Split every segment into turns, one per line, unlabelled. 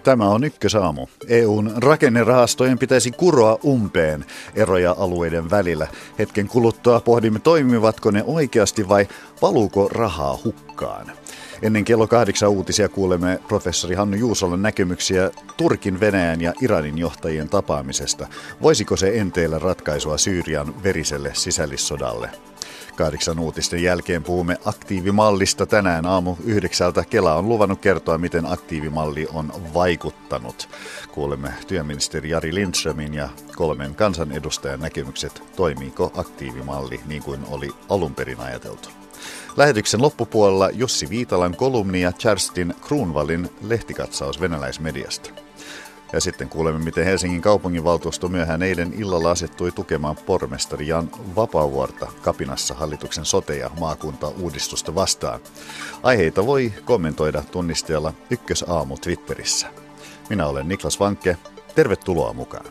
Tämä on Ykkösaamu. EUn rakennerahastojen pitäisi kuroa umpeen eroja alueiden välillä. Hetken kuluttua pohdimme, toimivatko ne oikeasti vai valuuko rahaa hukkaan. Ennen kello 8 uutisia kuulemme professori Hannu Juusolan näkemyksiä Turkin, Venäjän ja Iranin johtajien tapaamisesta. Voisiko se enteillä ratkaisua Syyrian veriselle sisällissodalle? 8 uutisten jälkeen puhumme aktiivimallista. Tänään aamu 9 Kela on luvannut kertoa, miten aktiivimalli on vaikuttanut. Kuulemme työministeri Jari Lindströmin ja 3 kansanedustajan näkemykset, toimiiko aktiivimalli niin kuin oli alun perin ajateltu. Lähetyksen loppupuolella Jussi Viitalan kolumni ja Kerstin Kruunvallin lehtikatsaus venäläismediasta. Ja sitten kuulemme, miten Helsingin kaupunginvaltuusto myöhään eilen illalla asettui tukemaan pormestari Jan Vapaavuorta kapinassa hallituksen sote- ja maakuntauudistusta vastaan. Aiheita voi kommentoida tunnisteella Ykkösaamu Twitterissä. Minä olen Niklas Vankke. Tervetuloa mukaan.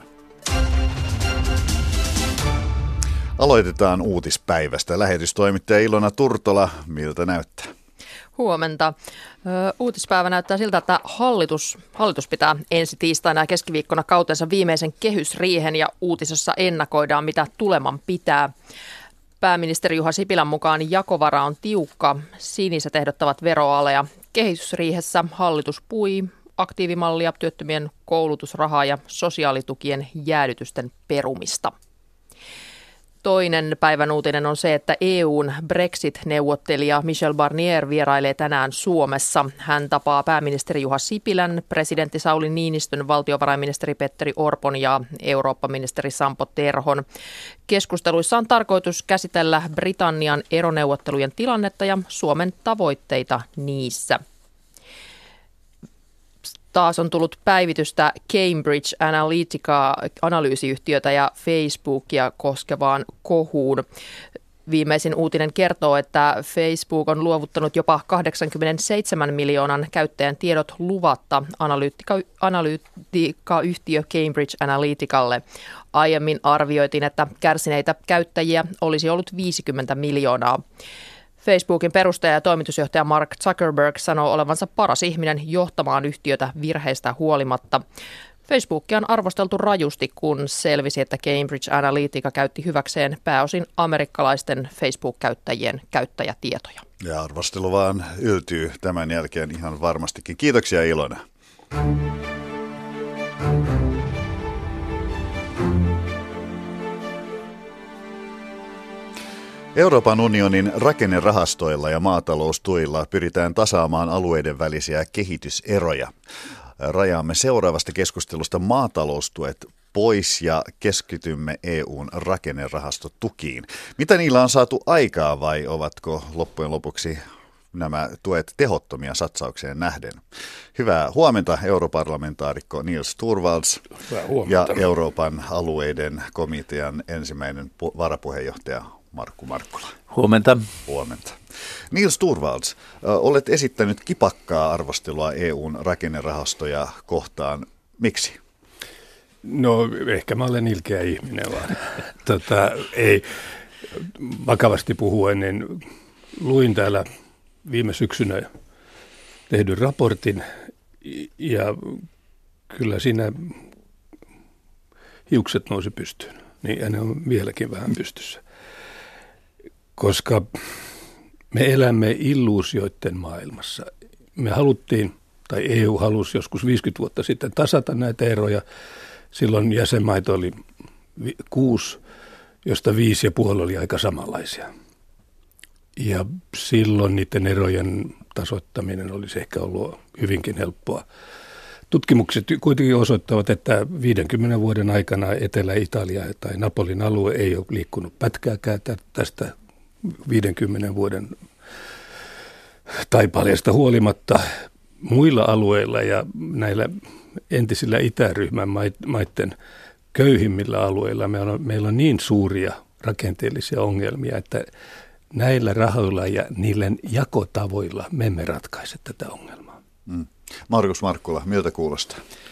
Aloitetaan uutispäivästä. Lähetystoimittaja Ilona Turtola, miltä näyttää?
Huomenta. Uutispäivä näyttää siltä, että hallitus pitää ensi tiistaina ja keskiviikkona kautensa viimeisen kehysriihen ja uutisessa ennakoidaan, mitä tuleman pitää. Pääministeri Juha Sipilän mukaan jakovara on tiukka. Siniset ehdottavat veroaleja. Kehysriihessä hallitus pui aktiivimallia, työttömien koulutusrahaa ja sosiaalitukien jäädytysten perumista. Toinen päivän uutinen on se, että EUn Brexit-neuvottelija Michel Barnier vierailee tänään Suomessa. Hän tapaa pääministeri Juha Sipilän, presidentti Sauli Niinistön, valtiovarainministeri Petteri Orpon ja Eurooppa-ministeri Sampo Terhon. Keskusteluissa on tarkoitus käsitellä Britannian eroneuvottelujen tilannetta ja Suomen tavoitteita niissä. Taas on tullut päivitystä Cambridge Analytica-analyysiyhtiötä ja Facebookia koskevaan kohuun. Viimeisin uutinen kertoo, että Facebook on luovuttanut jopa 87 miljoonan käyttäjän tiedot luvatta analytiikayhtiö Cambridge Analyticalle. Aiemmin arvioitiin, että kärsineitä käyttäjiä olisi ollut 50 miljoonaa. Facebookin perustaja ja toimitusjohtaja Mark Zuckerberg sanoo olevansa paras ihminen johtamaan yhtiötä virheistä huolimatta. Facebookia on arvosteltu rajusti, kun selvisi, että Cambridge Analytica käytti hyväkseen pääosin amerikkalaisten Facebook-käyttäjien käyttäjätietoja.
Ja arvostelu vaan yltyy tämän jälkeen ihan varmastikin. Kiitoksia Ilona. Euroopan unionin rakennerahastoilla ja maataloustuilla pyritään tasaamaan alueiden välisiä kehityseroja. Rajaamme seuraavasta keskustelusta maataloustuet pois ja keskitymme EUn rakennerahastotukiin. Mitä niillä on saatu aikaa vai ovatko loppujen lopuksi nämä tuet tehottomia satsaukseen nähden? Hyvää huomenta europarlamentaarikko Niels Torvalds ja Euroopan alueiden komitean ensimmäinen varapuheenjohtaja Markku Markkula.
Huomenta.
Huomenta. Niels Torvalds, olet esittänyt kipakkaa arvostelua EUn rakennerahastoja kohtaan. Miksi?
No ehkä mä olen ilkeä ihminen vaan. Ei vakavasti puhuen, niin luin täällä viime syksynä tehdyn raportin ja kyllä siinä hiukset nousi pystyyn. Niin ja ne on vieläkin vähän pystyssä. Koska me elämme illuusioiden maailmassa. Me haluttiin, tai EU halusi joskus 50 vuotta sitten tasata näitä eroja. Silloin jäsenmaita oli 6, josta 5,5 oli aika samanlaisia. Ja silloin niiden erojen tasoittaminen olisi ehkä ollut hyvinkin helppoa. Tutkimukset kuitenkin osoittavat, että 50 vuoden aikana Etelä-Italia tai Napolin alue ei ole liikkunut pätkääkään tästä 50 vuoden taipaleesta huolimatta. Muilla alueilla ja näillä entisillä itäryhmän maiden köyhimmillä alueilla meillä on niin suuria rakenteellisia ongelmia, että näillä rahoilla ja niiden jakotavoilla me emme ratkaise tätä ongelmaa.
Markus Markkula, miltä kuulostaa?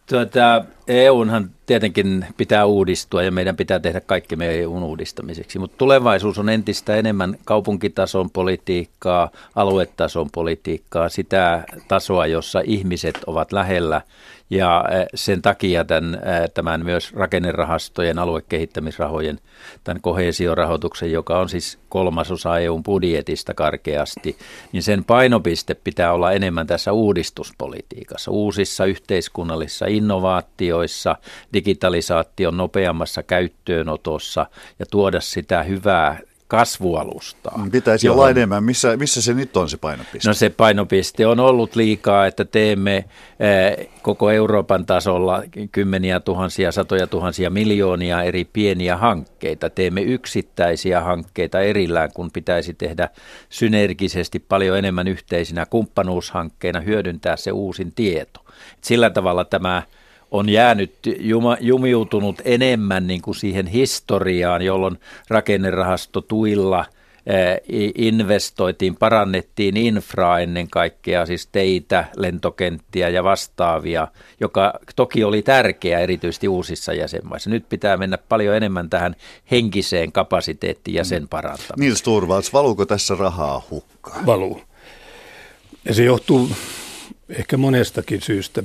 EUnhan tietenkin pitää uudistua ja meidän pitää tehdä kaikki meidän EUn uudistamiseksi, mutta tulevaisuus on entistä enemmän kaupunkitason politiikkaa, aluetason politiikkaa, sitä tasoa, jossa ihmiset ovat lähellä ja sen takia tämän myös rakennerahastojen, aluekehittämisrahojen, tämän koheesiorahoituksen, joka on siis 1/3 EUn budjetista karkeasti, niin sen painopiste pitää olla enemmän tässä uudistuspolitiikassa, uusissa yhteiskunnallisissa innovaatioissa, digitalisaation nopeammassa käyttöönotossa ja tuoda sitä hyvää kasvualustaa.
Pitäisi olla enemmän. Missä se nyt on se painopiste?
No se painopiste on ollut liikaa, että teemme koko Euroopan tasolla kymmeniä tuhansia, satoja tuhansia, miljoonia eri pieniä hankkeita. Teemme yksittäisiä hankkeita erillään, kun pitäisi tehdä synergisesti paljon enemmän yhteisinä kumppanuushankkeina, hyödyntää se uusin tieto. Sillä tavalla tämä on jäänyt jumiutunut enemmän niin kuin siihen historiaan, jolloin rakennerahastotuilla investoitiin, parannettiin infraa ennen kaikkea, siis teitä, lentokenttiä ja vastaavia, joka toki oli tärkeä erityisesti uusissa jäsenmaissa. Nyt pitää mennä paljon enemmän tähän henkiseen kapasiteettiin ja sen parantamiseen.
Nils Torvalds, valuuko tässä rahaa hukkaan?
Valuu. Ja se johtuu ehkä monestakin syystä.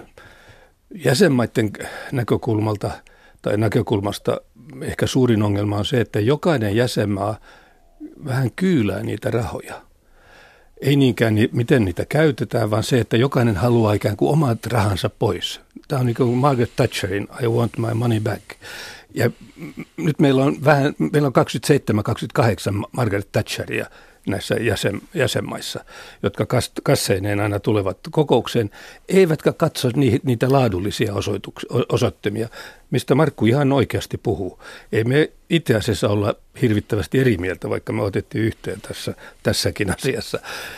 Jäsenmaiden näkökulmasta ehkä suurin ongelma on se, että jokainen jäsenmaa vähän kyylää niitä rahoja. Ei niinkään miten niitä käytetään, vaan se, että jokainen haluaa ikään kuin omat rahansa pois. Tämä on niin kuin Margaret Thatcherin I want my money back. Ja nyt meillä on 27-28 Margaret Thatcheria näissä jäsenmaissa, jotka kasseineen aina tulevat kokoukseen, eivätkä katso niitä laadullisia osoittimia, mistä Markku ihan oikeasti puhuu. Ei me itse asiassa olla hirvittävästi eri mieltä, vaikka me otettiin yhteen tässäkin asiassa.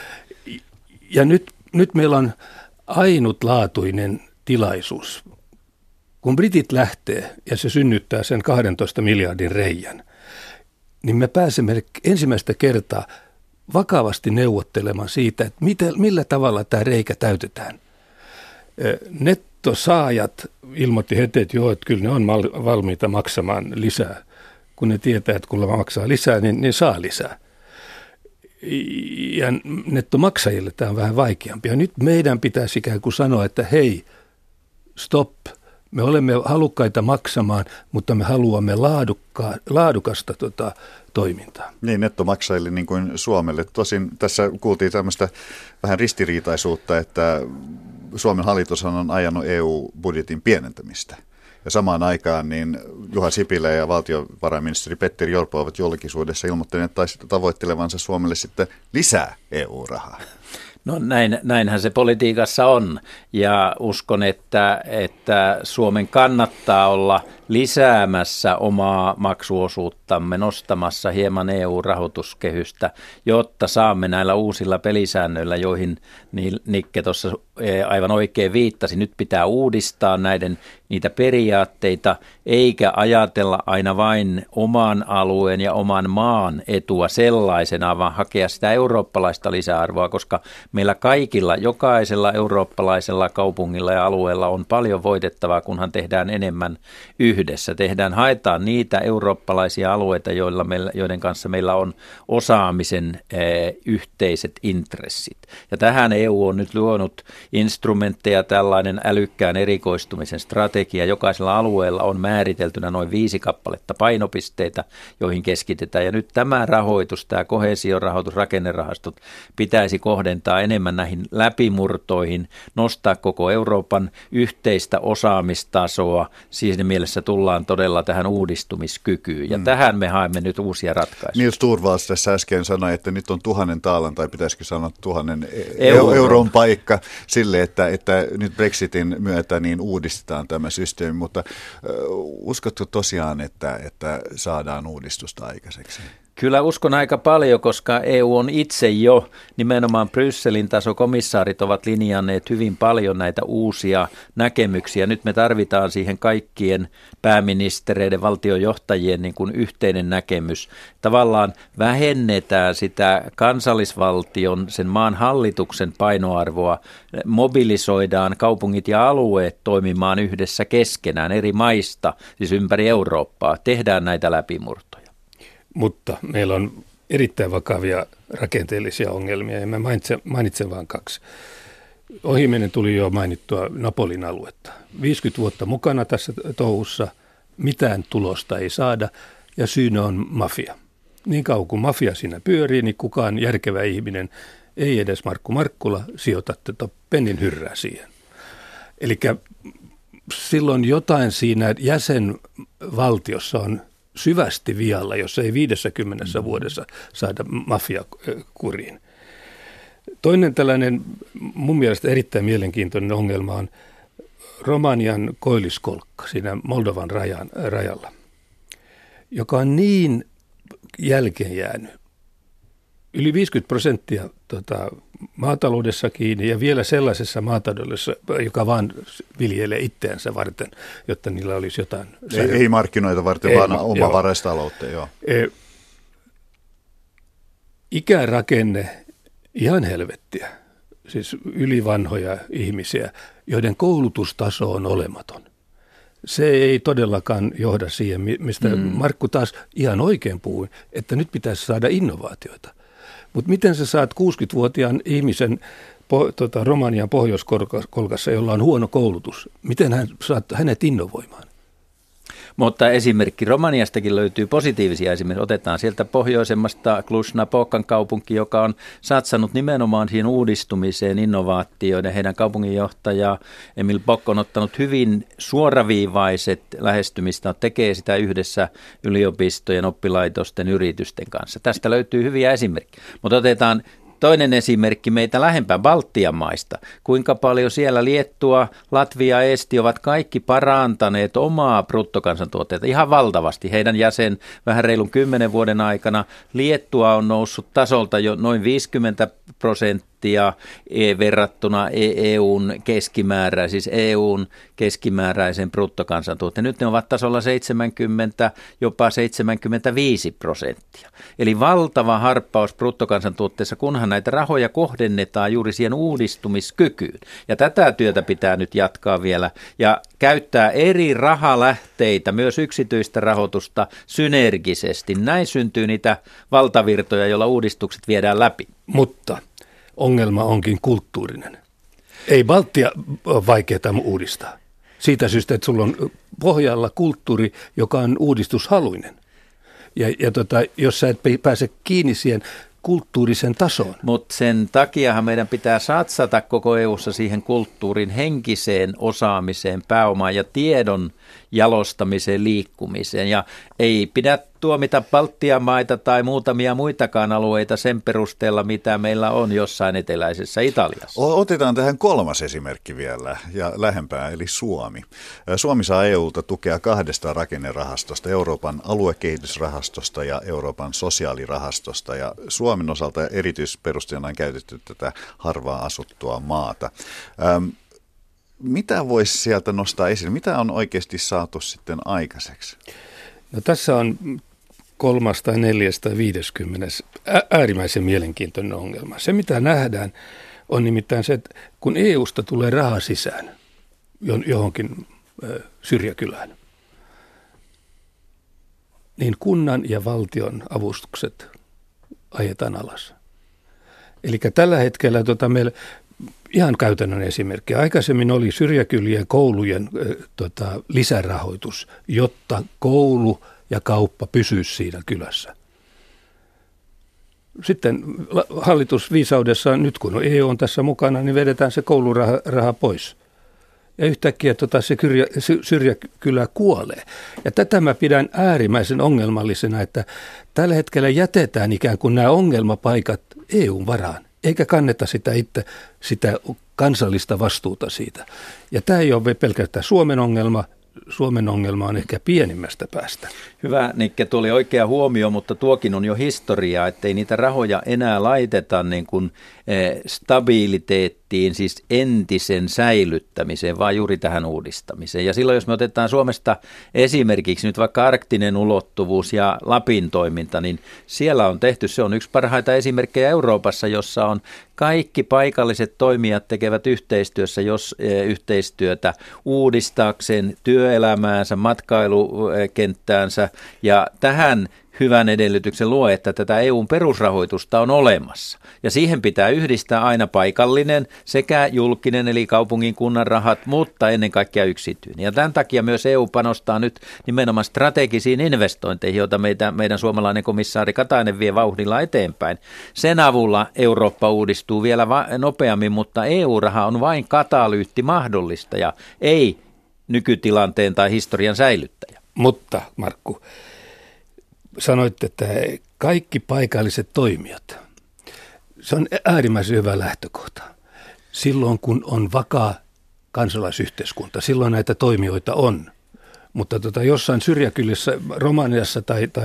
Ja nyt meillä on ainutlaatuinen tilaisuus. Kun britit lähtee ja se synnyttää sen 12 miljardin reijän, niin me pääsemme ensimmäistä kertaa vakavasti neuvottelemaan siitä, että millä tavalla tämä reikä täytetään. Nettosaajat ilmoitti heti, että joo, että kyllä ne on valmiita maksamaan lisää. Kun ne tietää, että kun maksaa lisää, niin saa lisää. Ja nettomaksajille tämä on vähän vaikeampi. Ja nyt meidän pitäisi ikään kuin sanoa, että hei, stop. Me olemme halukkaita maksamaan, mutta me haluamme laadukasta toimintaa.
Niin, nettomaksajille niin kuin Suomelle. Tosin tässä kuultiin tämmöistä vähän ristiriitaisuutta, että Suomen hallitus on ajanut EU-budjetin pienentämistä. Ja samaan aikaan niin Juha Sipilä ja valtiovarainministeri Petteri Orpo ovat julkisuudessa ilmoittaneet tavoittelevansa Suomelle sitten lisää EU-rahaa.
No näinhän se politiikassa on ja uskon, että Suomen kannattaa olla lisäämässä omaa maksuosuuttamme, nostamassa hieman EU-rahoituskehystä, jotta saamme näillä uusilla pelisäännöillä, joihin Nikke tuossa aivan oikein viittasi. Nyt pitää uudistaa niitä periaatteita, eikä ajatella aina vain oman alueen ja oman maan etua sellaisena, vaan hakea sitä eurooppalaista lisäarvoa, koska meillä kaikilla, jokaisella eurooppalaisella kaupungilla ja alueella on paljon voitettavaa, kunhan tehdään enemmän yhdessä. Haetaan niitä eurooppalaisia alueita, joiden kanssa meillä on osaamisen yhteiset intressit. Ja tähän EU on nyt luonut instrumentteja, tällainen älykkään erikoistumisen strategia. Jokaisella alueella on määriteltynä noin 5 kappaletta painopisteitä, joihin keskitetään. Ja nyt tämä rahoitus, tämä koheesiorahoitus, rakennerahastot pitäisi kohdentaa enemmän näihin läpimurtoihin, nostaa koko Euroopan yhteistä osaamistasoa. Siinä mielessä tullaan todella tähän uudistumiskykyyn. Ja tähän me haemme nyt uusia ratkaisuja.
Nils Torvalds tässä äsken sanoi, että nyt on 1000 taalan, tai pitäisikö sanoa 1000 euron paikka sille, että nyt Brexitin myötä niin uudistetaan tämä systeemi. Mutta uskotko tosiaan, että saadaan uudistusta aikaiseksi?
Kyllä uskon aika paljon, koska EU on itse jo, nimenomaan Brysselin komissaarit ovat linjanneet hyvin paljon näitä uusia näkemyksiä. Nyt me tarvitaan siihen kaikkien pääministereiden, valtiojohtajien niin kuin yhteinen näkemys. Tavallaan vähennetään sitä kansallisvaltion, sen maan hallituksen painoarvoa, mobilisoidaan kaupungit ja alueet toimimaan yhdessä keskenään eri maista, siis ympäri Eurooppaa. Tehdään näitä läpimurtoja.
Mutta meillä on erittäin vakavia rakenteellisia ongelmia ja mä mainitsen vain 2. Ohimennen tuli jo mainittua Napolin aluetta. 50 vuotta mukana tässä touhussa, mitään tulosta ei saada ja syynä on mafia. Niin kauan kuin mafia siinä pyörii, niin kukaan järkevä ihminen, ei edes Markku Markkula, sijoita pennin hyrrää siihen. Eli silloin jotain siinä jäsenvaltiossa on syvästi vialla, jos ei 50 vuodessa saada mafia kuriin. Toinen tällainen mun mielestä erittäin mielenkiintoinen ongelma on Romanian koilliskolkka siinä Moldovan rajalla, joka on niin jälkeen jäänyt. Yli 50% maataloudessa kiinni ja vielä sellaisessa maataloudessa, joka vaan viljelee itseänsä varten, jotta niillä olisi jotain.
Ei markkinoita varten, vaan omavaraistaloutta. Joo.
Ikärakenne ihan helvettiä. Siis ylivanhoja ihmisiä, joiden koulutustaso on olematon. Se ei todellakaan johda siihen, mistä Markku taas ihan oikein puhui, että nyt pitäisi saada innovaatioita. Mutta miten sä saat 60-vuotiaan ihmisen Romanian pohjoiskolkassa, jolla on huono koulutus, miten hän saat hänet innovoimaan?
Mutta esimerkki Romaniastakin löytyy positiivisia esimerkkejä. Otetaan sieltä pohjoisemmasta Cluj-Napocan kaupunki, joka on satsannut nimenomaan siihen uudistumiseen, innovaatioiden. Heidän kaupunginjohtaja Emil Boc on ottanut hyvin suoraviivaiset lähestymistä, tekee sitä yhdessä yliopistojen, oppilaitosten, yritysten kanssa. Tästä löytyy hyviä esimerkkejä. Mutta otetaan toinen esimerkki meitä lähempää Baltian maista. Kuinka paljon siellä Liettua, Latvia ja Eesti ovat kaikki parantaneet omaa bruttokansantuotteita ihan valtavasti. Heidän vähän reilun 10 vuoden aikana Liettua on noussut tasolta jo noin 50% verrattuna EUn keskimääräisen bruttokansantuotteen. Nyt ne ovat tasolla 70, jopa 75%. Eli valtava harppaus bruttokansantuotteessa, kunhan näitä rahoja kohdennetaan juuri siihen uudistumiskykyyn. Ja tätä työtä pitää nyt jatkaa vielä ja käyttää eri rahalähteitä, myös yksityistä rahoitusta synergisesti. Näin syntyy niitä valtavirtoja, joilla uudistukset viedään läpi.
Mutta ongelma onkin kulttuurinen. Ei Baltia ole vaikeaa uudistaa. Siitä syystä, että sulla on pohjalla kulttuuri, joka on uudistushaluinen. Ja jos sä et pääse kiinni siihen kulttuurisen tasoon.
Mutta sen takiahan meidän pitää satsata koko EU:ssa siihen kulttuurin henkiseen osaamiseen, pääomaan ja tiedon jalostamiseen, liikkumiseen. Ja ei pidä tuomita Baltian maita tai muutamia muitakaan alueita sen perusteella, mitä meillä on jossain eteläisessä Italiassa.
Otetaan tähän 3. esimerkki vielä ja lähempää, eli Suomi. Suomi saa EUlta tukea 2 rakennerahastosta, Euroopan aluekehitysrahastosta ja Euroopan sosiaalirahastosta. Ja Suomen osalta erityisperusteena on käytetty tätä harvaa asuttua maata. Mitä voisi sieltä nostaa esille? Mitä on oikeasti saatu sitten aikaiseksi?
No, tässä on 3., 4. tai 50. äärimmäisen mielenkiintoinen ongelma. Se, mitä nähdään, on nimittäin se, että kun EUsta tulee raha sisään johonkin syrjäkylään, niin kunnan ja valtion avustukset ajetaan alas. Eli tällä hetkellä meillä ihan käytännön esimerkki. Aikaisemmin oli syrjäkylien koulujen lisärahoitus, jotta koulu ja kauppa pysyisi siinä kylässä. Sitten hallitus viisaudessaan, nyt kun EU on tässä mukana, niin vedetään se kouluraha pois. Ja yhtäkkiä se syrjäkylä kuolee. Ja tätä mä pidän äärimmäisen ongelmallisena, että tällä hetkellä jätetään ikään kuin nämä ongelmapaikat EUn varaan, eikä kanneta sitä kansallista vastuuta siitä. Ja tämä ei ole pelkästään Suomen ongelma, Suomen ongelma on ehkä pienimmästä päästä.
Hyvä, Nikke, tuo oli oikea huomio, mutta tuokin on jo historiaa, ettei niitä rahoja enää laiteta niin kuin stabiliteettiin, siis entisen säilyttämiseen, vaan juuri tähän uudistamiseen. Ja silloin, jos me otetaan Suomesta esimerkiksi nyt vaikka arktinen ulottuvuus ja Lapin toiminta, niin siellä on tehty, se on yksi parhaita esimerkkejä Euroopassa, jossa on kaikki paikalliset toimijat tekevät yhteistyötä uudistaakseen työelämäänsä, matkailukenttäänsä ja tähän hyvän edellytyksen luo, että tätä EUn perusrahoitusta on olemassa. Ja siihen pitää yhdistää aina paikallinen sekä julkinen eli kaupungin kunnan rahat, mutta ennen kaikkea yksityinen. Ja tämän takia myös EU panostaa nyt nimenomaan strategisiin investointeihin, joita meidän suomalainen komissaari Katainen vie vauhdilla eteenpäin. Sen avulla Eurooppa uudistuu vielä nopeammin, mutta EU-raha on vain katalyytti mahdollistaja, ei nykytilanteen tai historian säilyttäjä.
Mutta Markku, sanoitte, että kaikki paikalliset toimijat, se on äärimmäisen hyvä lähtökohta. Silloin kun on vakaa kansalaisyhteiskunta, silloin näitä toimijoita on. Mutta jossain syrjäkylissä Romaniassa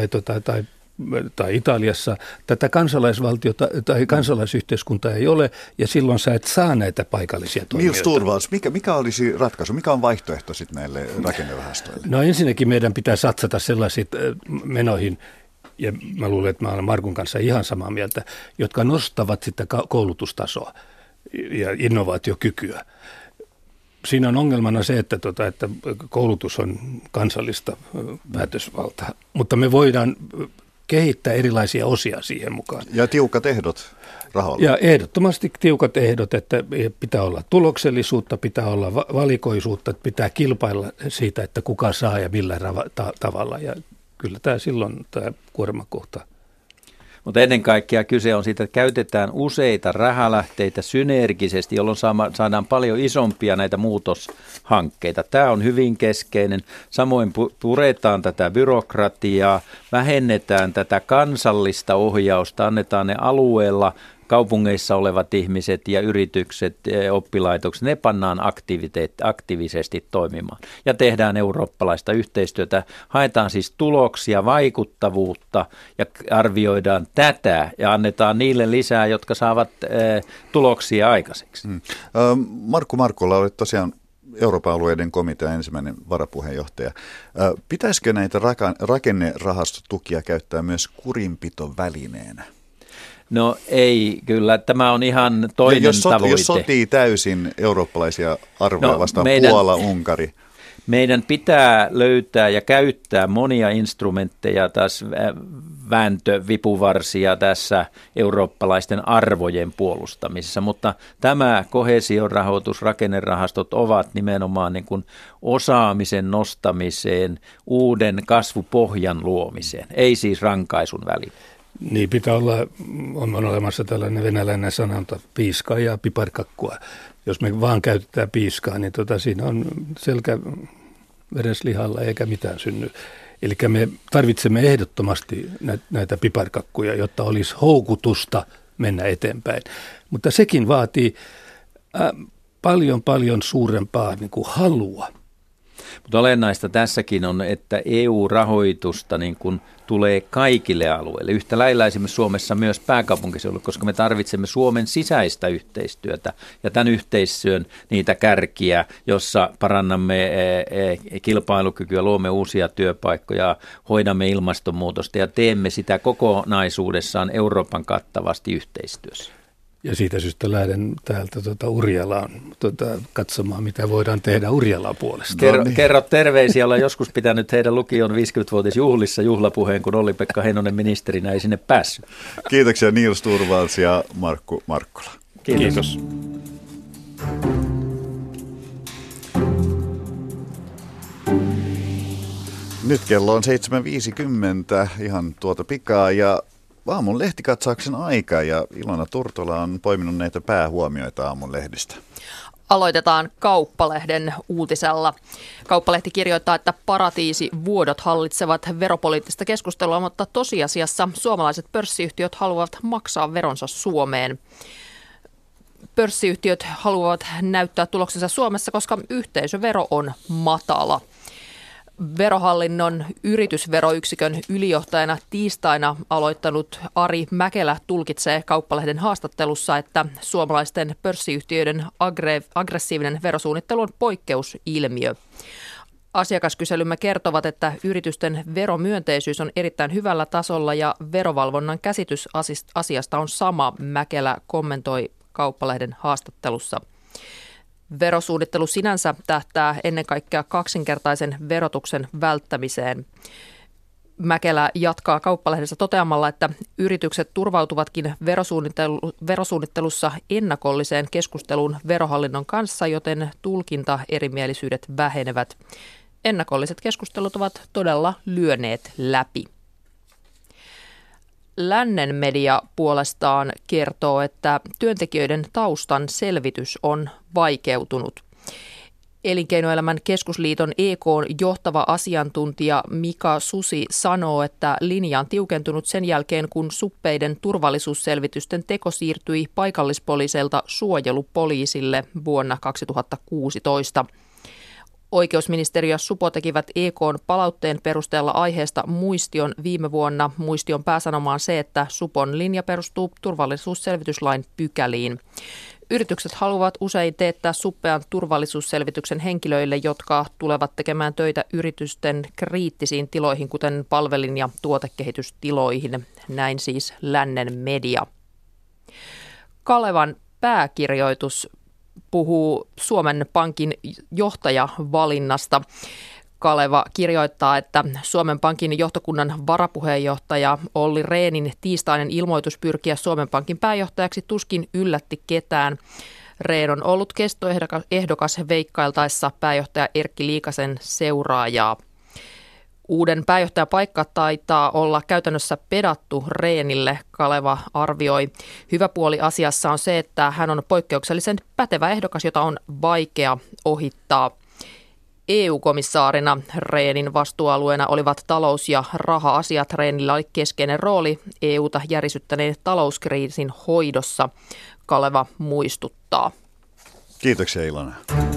tai Italiassa tätä kansalaisvaltiota tai kansalaisyhteiskuntaa ei ole, ja silloin sä et saa näitä paikallisia toimijoita.
Niels Torvalds, mikä olisi ratkaisu? Mikä on vaihtoehto sitten näille rakennerahastoille?
No ensinnäkin meidän pitää satsata sellaisiin menoihin, ja mä luulen, että mä olen Markun kanssa ihan samaa mieltä, jotka nostavat sitä koulutustasoa ja innovaatiokykyä. Siinä on ongelmana se, että koulutus on kansallista päätösvaltaa, mutta me voidaan kehittää erilaisia osia siihen mukaan.
Ja tiukat ehdot rahoilla. Ja
ehdottomasti tiukat ehdot, että pitää olla tuloksellisuutta, pitää olla valikoisuutta, pitää kilpailla siitä, että kuka saa ja millä tavalla. Ja kyllä tämä silloin tämä kuormakohta.
Mutta ennen kaikkea kyse on siitä, että käytetään useita rahalähteitä synergisesti, jolloin saadaan paljon isompia näitä muutoshankkeita. Tämä on hyvin keskeinen. Samoin puretaan tätä byrokratiaa, vähennetään tätä kansallista ohjausta, annetaan ne alueella kaupungeissa olevat ihmiset ja yritykset, oppilaitokset, ne pannaan aktiivisesti toimimaan. Ja tehdään eurooppalaista yhteistyötä. Haetaan siis tuloksia, vaikuttavuutta ja arvioidaan tätä ja annetaan niille lisää, jotka saavat tuloksia aikaiseksi.
Markku Markkola, olet tosiaan Euroopan alueiden komitean ensimmäinen varapuheenjohtaja. Pitäisikö näitä rakennerahastotukia käyttää myös kurinpitovälineenä?
No ei, kyllä. Tämä on ihan toinen tavoite.
Jos sotii täysin eurooppalaisia arvoja vastaan Puola, Unkari.
Meidän pitää löytää ja käyttää monia instrumentteja, taas vipuvarsia tässä eurooppalaisten arvojen puolustamisessa, mutta tämä koheesiorahoitus, rakennerahastot ovat nimenomaan niin kuin osaamisen nostamiseen, uuden kasvupohjan luomiseen, ei siis rankaisun väline.
Niin pitää olla, on olemassa tällainen venäläinen sanonta, piiskaa ja piparkakkua. Jos me vaan käytetään piiskaa, niin siinä on selkä vereslihalla eikä mitään synny. Eli me tarvitsemme ehdottomasti näitä piparkakkuja, jotta olisi houkutusta mennä eteenpäin. Mutta sekin vaatii paljon suurempaa niin kuin halua.
Mutta olennaista tässäkin on, että EU-rahoitusta niin kuin tulee kaikille alueille. Yhtä lailla esimerkiksi Suomessa myös pääkaupunkiseudulle, koska me tarvitsemme Suomen sisäistä yhteistyötä ja tämän yhteistyön niitä kärkiä, jossa parannamme kilpailukykyä, luomme uusia työpaikkoja, hoidamme ilmastonmuutosta ja teemme sitä kokonaisuudessaan Euroopan kattavasti yhteistyössä.
Ja siitä syystä lähden täältä Urjalaan katsomaan, mitä voidaan tehdä Urjalan puolesta.
Kerro terveisiä, olen joskus pitänyt heidän lukion 50-vuotisjuhlissa juhlapuheen, kun Olli-Pekka Heinonen ministerinä ei sinne päässyt.
Kiitoksia Niels Torvalds ja Markku Markkola.
Kiitos.
Nyt kello on 7.50 ihan tuota pikaa ja aamun lehtikatsauksen aika ja Ilona Turtola on poiminut näitä päähuomioita aamun lehdistä.
Aloitetaan Kauppalehden uutisella. Kauppalehti kirjoittaa, että paratiisivuodot hallitsevat veropoliittista keskustelua, mutta tosiasiassa suomalaiset pörssiyhtiöt haluavat maksaa veronsa Suomeen. Pörssiyhtiöt haluavat näyttää tuloksensa Suomessa, koska yhteisövero on matala. Verohallinnon yritysveroyksikön ylijohtajana tiistaina aloittanut Ari Mäkelä tulkitsee Kauppalehden haastattelussa, että suomalaisten pörssiyhtiöiden aggressiivinen verosuunnittelu on poikkeusilmiö. Asiakaskyselymme kertovat, että yritysten veromyönteisyys on erittäin hyvällä tasolla ja verovalvonnan käsitys asiasta on sama, Mäkelä kommentoi Kauppalehden haastattelussa. Verosuunnittelu sinänsä tähtää ennen kaikkea kaksinkertaisen verotuksen välttämiseen. Mäkelä jatkaa Kauppalehdessä toteamalla, että yritykset turvautuvatkin verosuunnittelussa ennakolliseen keskusteluun verohallinnon kanssa, joten tulkintaerimielisyydet vähenevät. Ennakolliset keskustelut ovat todella lyöneet läpi. Lännen media puolestaan kertoo, että työntekijöiden taustan selvitys on vaikeutunut. Elinkeinoelämän keskusliiton EK:n johtava asiantuntija Mika Susi sanoo, että linja on tiukentunut sen jälkeen, kun suppeiden turvallisuusselvitysten teko siirtyi paikallispoliisilta suojelupoliisille vuonna 2016. Oikeusministeriö ja Supo tekivät EK:n palautteen perusteella aiheesta muistion viime vuonna. Muistion pääsanoma on se, että Supon linja perustuu turvallisuusselvityslain pykäliin. Yritykset haluavat usein teettää suppean turvallisuusselvityksen henkilöille, jotka tulevat tekemään töitä yritysten kriittisiin tiloihin, kuten palvelin- ja tuotekehitystiloihin. Näin siis lännen media. Kalevan pääkirjoitus puhuu Suomen Pankin johtajavalinnasta. Kaleva kirjoittaa, että Suomen Pankin johtokunnan varapuheenjohtaja Olli Rehnin tiistainen ilmoitus pyrkiä Suomen Pankin pääjohtajaksi tuskin yllätti ketään. Rehn on ollut kestoehdokas veikkailtaessa pääjohtaja Erkki Liikasen seuraajaa. Uuden pääjohtajapaikka taitaa olla käytännössä pedattu Rehnille, Kaleva arvioi. Hyvä puoli asiassa on se, että hän on poikkeuksellisen pätevä ehdokas, jota on vaikea ohittaa. EU-komissaarina Rehnin vastuualueena olivat talous- ja raha-asiat. Rehnillä oli keskeinen rooli EUta järisyttäneen talouskriisin hoidossa, Kaleva muistuttaa.
Kiitoksia Ilona.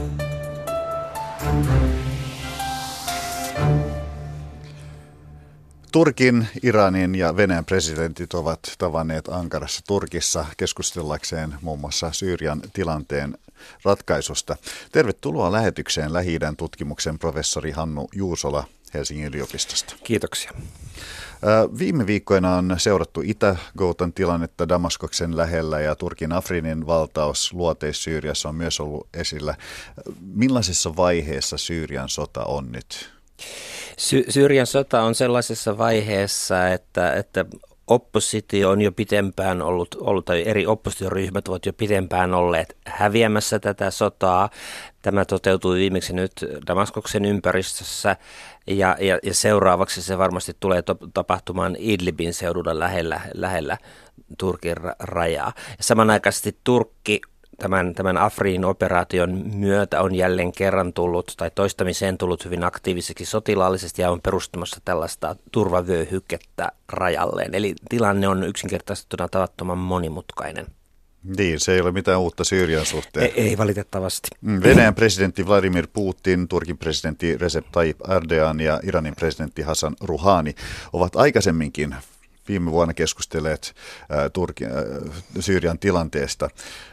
Turkin, Iranin ja Venäjän presidentit ovat tavanneet Ankarassa Turkissa keskustellakseen muun muassa Syyrian tilanteen ratkaisusta. Tervetuloa lähetykseen Lähi-idän tutkimuksen professori Hannu Juusola Helsingin yliopistosta.
Kiitoksia.
Viime viikkoina on seurattu Itä-Ghoutan tilannetta Damaskoksen lähellä ja Turkin Afrinin valtaus Luoteis-Syyriassa on myös ollut esillä. Millaisessa vaiheessa Syyrian sota on nyt?
Syyrian sota on sellaisessa vaiheessa, että oppositio on jo pitempään ollut tai eri oppositioryhmät ovat jo pitempään olleet häviämässä tätä sotaa. Tämä toteutui viimeksi nyt Damaskoksen ympäristössä ja seuraavaksi se varmasti tulee tapahtumaan Idlibin seudulla lähellä Turkin rajaa. Ja samanaikaisesti Turkki tämän Afrin operaation myötä on jälleen kerran tullut tai toistamiseen tullut hyvin aktiivisesti sotilaallisesti ja on perustamassa tällaista turvavyöhykettä rajalleen. Eli tilanne on yksinkertaistettuna tavattoman monimutkainen.
Niin, se ei ole mitään uutta Syyrian suhteen.
Ei valitettavasti.
Venäjän presidentti Vladimir Putin, Turkin presidentti Recep Tayyip Erdogan ja Iranin presidentti Hassan Rouhani ovat aikaisemminkin viime vuonna keskustelleet Syyrian tilanteesta.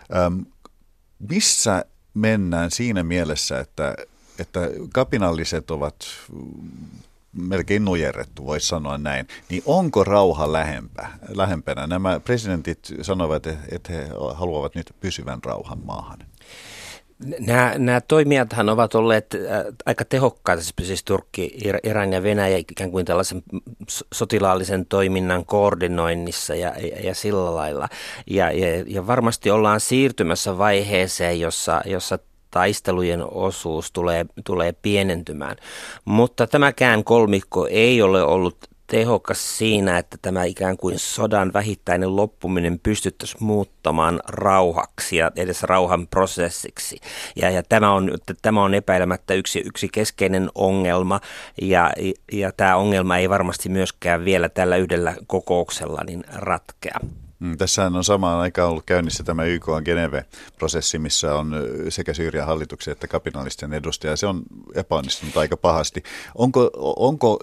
Missä mennään siinä mielessä, että kapinalliset ovat melkein nujerrettu, voisi sanoa näin, niin onko rauha lähempänä? Nämä presidentit sanovat, että he haluavat nyt pysyvän rauhan maahan.
Nämä toimijathan ovat olleet aika tehokkaita, siis Turkki, Iran ja Venäjä ikään kuin tällaisen sotilaallisen toiminnan koordinoinnissa ja sillä lailla. Ja varmasti ollaan siirtymässä vaiheeseen, jossa taistelujen osuus tulee pienentymään. Mutta tämäkään kolmikko ei ole ollut tehokas siinä, että tämä ikään kuin sodan vähittäinen loppuminen pystyttäisiin muuttamaan rauhaksi ja edes rauhan prosessiksi. Ja tämä on epäilemättä yksi keskeinen ongelma ja tämä ongelma ei varmasti myöskään vielä tällä yhdellä kokouksella niin ratkea.
Tässähän on samaan aikaan ollut käynnissä tämä YK:n Geneve-prosessi, missä on sekä Syyrian hallituksen että kapinallisten edustaja. Se on epäonnistunut aika pahasti. Onko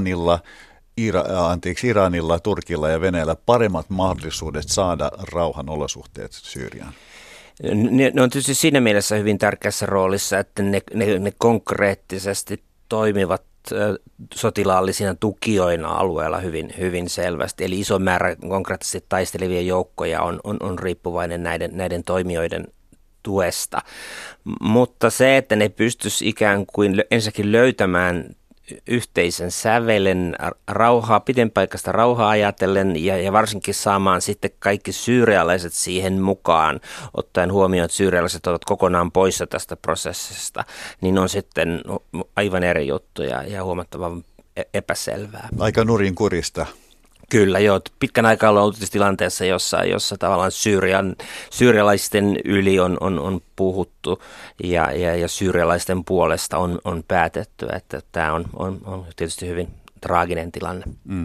Iranilla, Turkilla ja Venäjällä paremmat mahdollisuudet saada rauhan olosuhteet Syyriaan?
Ne on tietysti siinä mielessä hyvin tärkeässä roolissa, että ne konkreettisesti toimivat sotilaallisina tukijoina alueella hyvin selvästi. Eli iso määrä konkreettisesti taistelevia joukkoja on riippuvainen näiden toimijoiden tuesta. Mutta se, että ne pystyisivät ikään kuin ensinnäkin löytämään yhteisen sävelen pitempäikaista rauhaa ajatellen ja varsinkin saamaan sitten kaikki syyrialaiset siihen mukaan, ottaen huomioon, että syyrialaiset ovat kokonaan poissa tästä prosessista, niin on sitten aivan eri juttuja ja huomattavan epäselvää.
Aika nurinkurista.
Kyllä, joo. Pitkän aikaa ollaan ollut tilanteessa, jossa tavallaan syyrialaisten yli on puhuttu ja syyrialaisten puolesta on päätetty, että tämä on tietysti hyvin traaginen tilanne.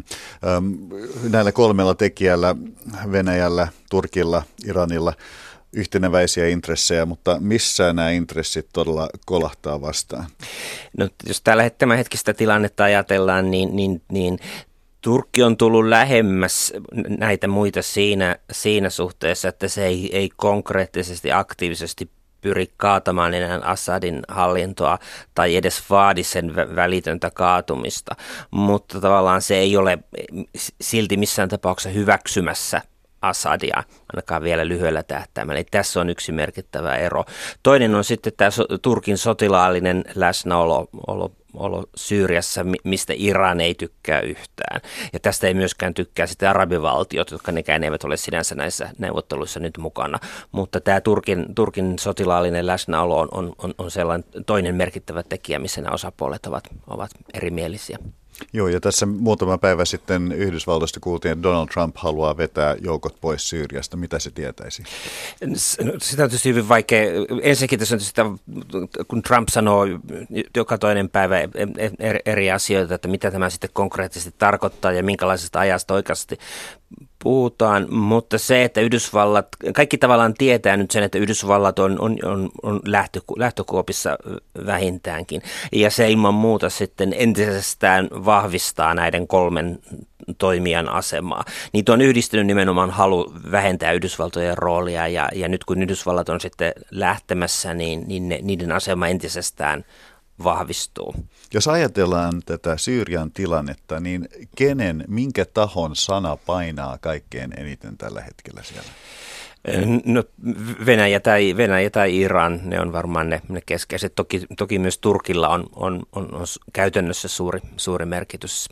Näillä kolmella tekijällä, Venäjällä, Turkilla, Iranilla, yhteneväisiä intressejä, mutta missä nämä intressit todella kolahtaa vastaan?
No, jos tämänhetkistä tilannetta ajatellaan, niin Turkki on tullut lähemmäs näitä muita siinä suhteessa, että se ei konkreettisesti aktiivisesti pyri kaatamaan enää Assadin hallintoa tai edes vaadi sen välitöntä kaatumista, mutta tavallaan se ei ole silti missään tapauksessa hyväksymässä Assadia, ainakaan vielä lyhyellä tähtäimellä. Eli tässä on yksi merkittävä ero. Toinen on sitten tämä Turkin sotilaallinen läsnäolo Syyriassa, mistä Iran ei tykkää yhtään. Ja tästä ei myöskään tykkää sitten arabivaltiot, jotka nekään eivät ole sinänsä näissä neuvotteluissa nyt mukana. Mutta tämä Turkin sotilaallinen läsnäolo on sellainen toinen merkittävä tekijä, missä nämä osapuolet ovat erimielisiä.
Joo, ja tässä muutama päivä sitten Yhdysvalloista kuultiin, että Donald Trump haluaa vetää joukot pois Syyriasta. Mitä se tietäisi?
Sitä on tietysti hyvin vaikea. Ensinnäkin tässä on sitä, kun Trump sanoo joka toinen päivä eri asioita, että mitä tämä sitten konkreettisesti tarkoittaa ja minkälaisesta ajasta oikeasti puhutaan, mutta se, että Yhdysvallat, kaikki tavallaan tietää nyt sen, että Yhdysvallat on lähtökuopissa vähintäänkin, ja se ilman muuta sitten entisestään vahvistaa näiden kolmen toimijan asemaa. Niitä on yhdistynyt nimenomaan halu vähentää Yhdysvaltojen roolia, ja nyt kun Yhdysvallat on sitten lähtemässä, niin niiden asema entisestään vahvistuu.
Jos ajatellaan tätä Syyrian tilannetta, niin minkä tahon sana painaa kaikkein eniten tällä hetkellä siellä?
No, Venäjä tai Iran, ne on varmaan ne keskeiset. Toki myös Turkilla on käytännössä suuri merkitys.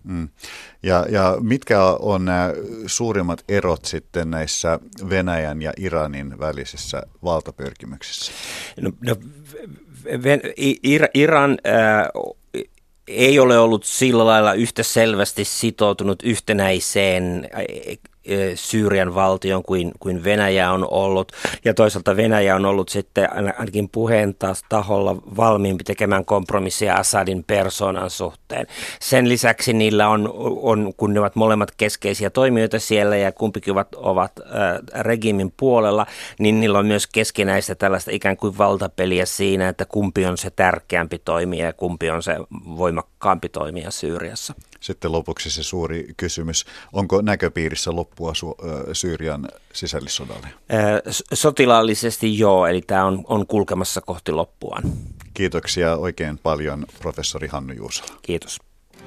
Ja mitkä on nämä suurimmat erot sitten näissä Venäjän ja Iranin välisissä valtapyrkimyksissä?
No, Iran ei ole ollut sillä lailla yhtä selvästi sitoutunut yhtenäiseen Syyrian valtion kuin Venäjä on ollut, ja toisaalta Venäjä on ollut sitten ainakin puheen taholla valmiimpi tekemään kompromissia Assadin persoonan suhteen. Sen lisäksi niillä on kun ne ovat molemmat keskeisiä toimijoita siellä ja kumpikin ovat regiimin puolella, niin niillä on myös keskinäistä tällaista ikään kuin valtapeliä siinä, että kumpi on se tärkeämpi toimija ja kumpi on se voimakkaampi toimija Syyriassa.
Sitten lopuksi se suuri kysymys, onko näköpiirissä loppua Syyrian sisällissodalle?
Sotilaallisesti joo, eli tämä on kulkemassa kohti loppuaan.
Kiitoksia oikein paljon, professori Hannu Juusola.
Kiitos.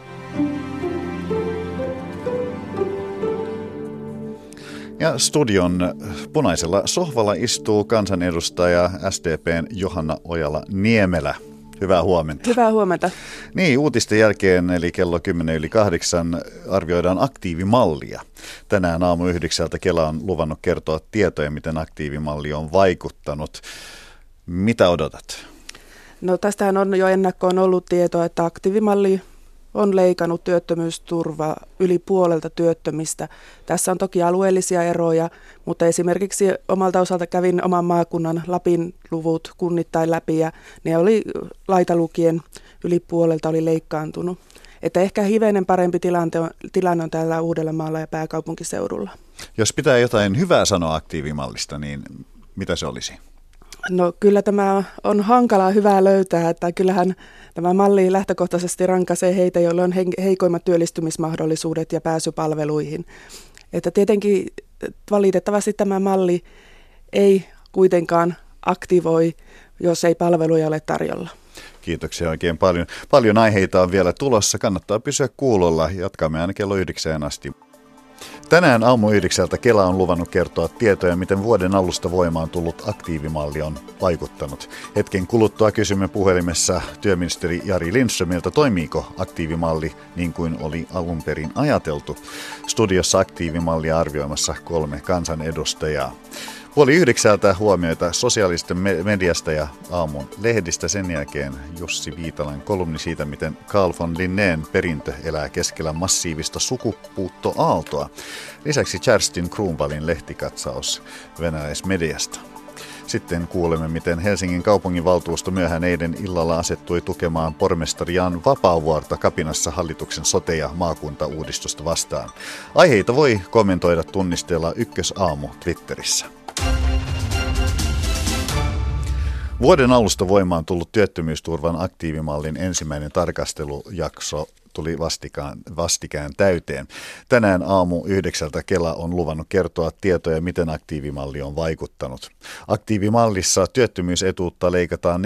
Ja studion punaisella sohvalla istuu kansanedustaja SDP:n Johanna Ojala-Niemelä. Hyvää huomenta.
Hyvää huomenta.
Niin, uutisten jälkeen, eli kello 10:08, arvioidaan aktiivimallia. Tänään aamu 9 Kela on luvannut kertoa tietoja, miten aktiivimalli on vaikuttanut. Mitä odotat?
No, tästähän on jo ennakkoon ollut tietoa, että aktiivimalli on leikannut työttömyysturvaa yli puolelta työttömistä. Tässä on toki alueellisia eroja, mutta esimerkiksi omalta osalta kävin oman maakunnan Lapin luvut kunnittain läpi ja ne oli laitalukien yli puolelta oli leikkaantunut. Että ehkä hivenen parempi tilanne on täällä Uudellamaalla ja pääkaupunkiseudulla.
Jos pitää jotain hyvää sanoa aktiivimallista, niin mitä se olisi?
No kyllä tämä on hankalaa hyvää löytää, että kyllähän tämä malli lähtökohtaisesti rankaisee heitä, joilla on heikoimmat työllistymismahdollisuudet ja pääsy palveluihin. Että tietenkin valitettavasti tämä malli ei kuitenkaan aktivoi, jos ei palveluja ole tarjolla.
Kiitoksia oikein paljon. Paljon aiheita on vielä tulossa. Kannattaa pysyä kuulolla. Jatkamme aina kello 9 asti. Tänään aamu 9 Kela on luvannut kertoa tietoja, miten vuoden alusta voimaan tullut aktiivimalli on vaikuttanut. Hetken kuluttua kysymme puhelimessa työministeri Jari Lindströmiltä, toimiiko aktiivimalli niin kuin oli alun perin ajateltu. Studiossa aktiivimallia arvioimassa 3 kansanedustajaa. 8:30 huomioita sosiaalisesta mediasta ja aamun lehdistä. Sen jälkeen Jussi Viitalan kolumni siitä, miten Carl von Linnén perintö elää keskellä massiivista sukupuuttoaaltoa. Lisäksi Kerstin Kruunvalin lehtikatsaus venäläismediasta. Sitten kuulemme, miten Helsingin kaupunginvaltuusto myöhään eilen illalla asettui tukemaan pormestari Jan Vapaavuorta kapinassa hallituksen sote- ja maakuntauudistusta vastaan. Aiheita voi kommentoida tunnisteella Ykkösaamu Twitterissä. Vuoden alusta voimaan tullut työttömyysturvan aktiivimallin ensimmäinen tarkastelujakso tuli vastikään täyteen. Tänään aamu 9 Kela on luvannut kertoa tietoja, miten aktiivimalli on vaikuttanut. Aktiivimallissa työttömyysetuutta leikataan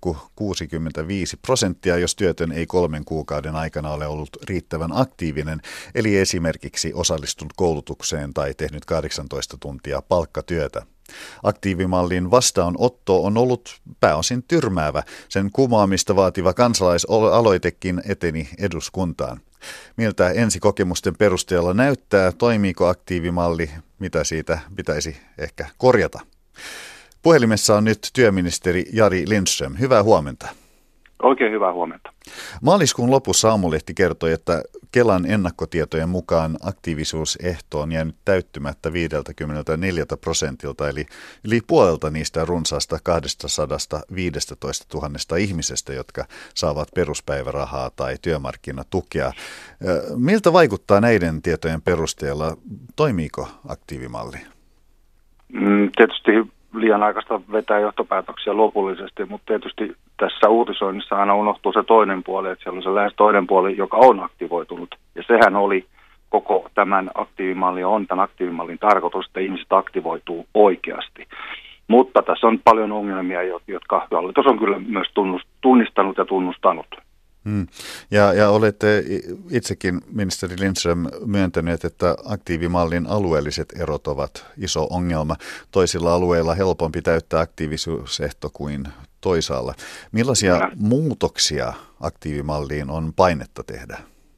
4,65%, jos työtön ei 3 kuukauden aikana ole ollut riittävän aktiivinen, eli esimerkiksi osallistunut koulutukseen tai tehnyt 18 tuntia palkkatyötä. Aktiivimallin vastaanotto on ollut pääosin tyrmäävä. Sen kumoamista vaativa kansalaisaloitekin eteni eduskuntaan. Miltä ensikokemusten perusteella näyttää, toimiiko aktiivimalli, mitä siitä pitäisi ehkä korjata? Puhelimessa on nyt työministeri Jari Lindström. Hyvää huomenta.
Oikein hyvää huomenta.
Maaliskuun lopussa Aamulehti kertoi, että Kelan ennakkotietojen mukaan aktiivisuusehto on jäänyt täyttymättä 54%, eli yli puolelta niistä runsaasta 215 000 ihmisestä, jotka saavat peruspäivärahaa tai työmarkkinatukea. Miltä vaikuttaa näiden tietojen perusteella? Toimiiko aktiivimalli?
Tietysti liian aikaista vetää johtopäätöksiä lopullisesti, mutta tietysti tässä uutisoinnissa aina unohtuu se toinen puoli, että siellä on se lähes toinen puoli, joka on aktivoitunut. Ja sehän oli koko tämän aktiivimallin tarkoitus, että ihmiset aktivoituu oikeasti. Mutta tässä on paljon ongelmia, jotka hallitus on kyllä myös tunnistanut ja tunnustanut.
Ja olette itsekin, ministeri Lindström, myöntäneet, että aktiivimallin alueelliset erot ovat iso ongelma. Toisilla alueilla helpompi täyttää aktiivisuusehto kuin toisaalla. Millaisia muutoksia aktiivimalliin on painetta tehdä?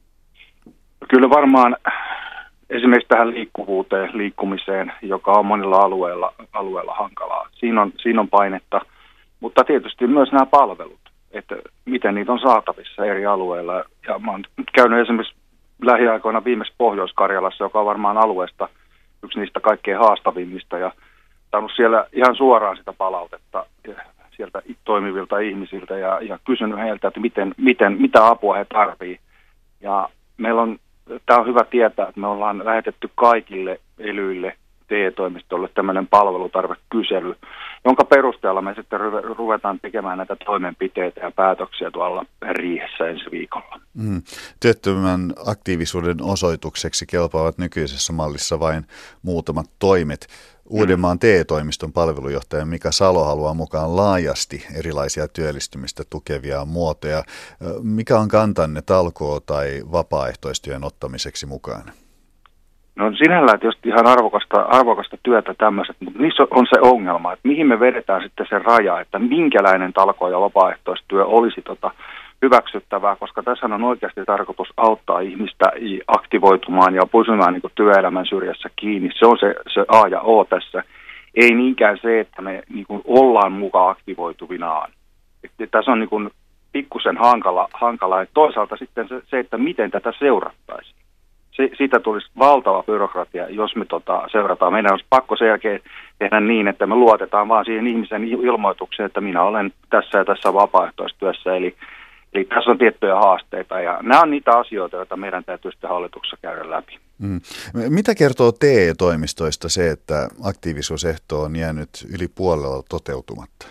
Kyllä varmaan esimerkiksi tähän liikkumiseen, joka on monilla alueilla hankalaa. Siinä on painetta, mutta tietysti myös nämä palvelut, että miten niitä on saatavissa eri alueilla. Ja mä oon nyt käynyt esimerkiksi lähiaikoina viimeksi Pohjois-Karjalassa, joka on varmaan alueesta yksi niistä kaikkein haastavimmista, ja saanut siellä ihan suoraan sitä palautetta sieltä toimivilta ihmisiltä ja kysynyt heiltä, että mitä apua he tarvii. Ja tämä on hyvä tietää, että me ollaan lähetetty kaikille elyille, TE-toimistolle tämmöinen palvelutarvekysely, jonka perusteella me sitten ruvetaan tekemään näitä toimenpiteitä ja päätöksiä tuolla riihessä ensi viikolla.
Työttömän aktiivisuuden osoitukseksi kelpaavat nykyisessä mallissa vain muutamat toimet. Uudenmaan TE-toimiston palvelujohtaja Mika Salo haluaa mukaan laajasti erilaisia työllistymistä tukevia muotoja. Mikä on kantanne talkoo- tai vapaaehtoistyön ottamiseksi mukaan?
No sinällään tietysti ihan arvokasta työtä tämmöiset, mutta niissä on se ongelma, että mihin me vedetään sitten se raja, että minkälainen talkoo- ja vapaaehtoistyö olisi hyväksyttävää, koska tässä on oikeasti tarkoitus auttaa ihmistä aktivoitumaan ja pysymään niin kuin työelämän syrjässä kiinni. Se on se A ja O tässä. Ei niinkään se, että me niin kuin ollaan mukaan aktivoituvinaan. Tässä on niin kuin pikkusen hankala. Ja toisaalta sitten se, että miten tätä seurattaisiin. Siitä tulisi valtava byrokratia, jos me seurataan. Meidän olisi pakko sen jälkeen tehdä niin, että me luotetaan vaan siihen ihmisen ilmoitukseen, että minä olen tässä ja tässä vapaaehtoistyössä. Eli tässä on tiettyjä haasteita ja nämä on niitä asioita, joita meidän täytyy sitten hallituksessa käydä läpi.
Mitä kertoo TE-toimistoista se, että aktiivisuusehto on jäänyt yli puolella toteutumatta?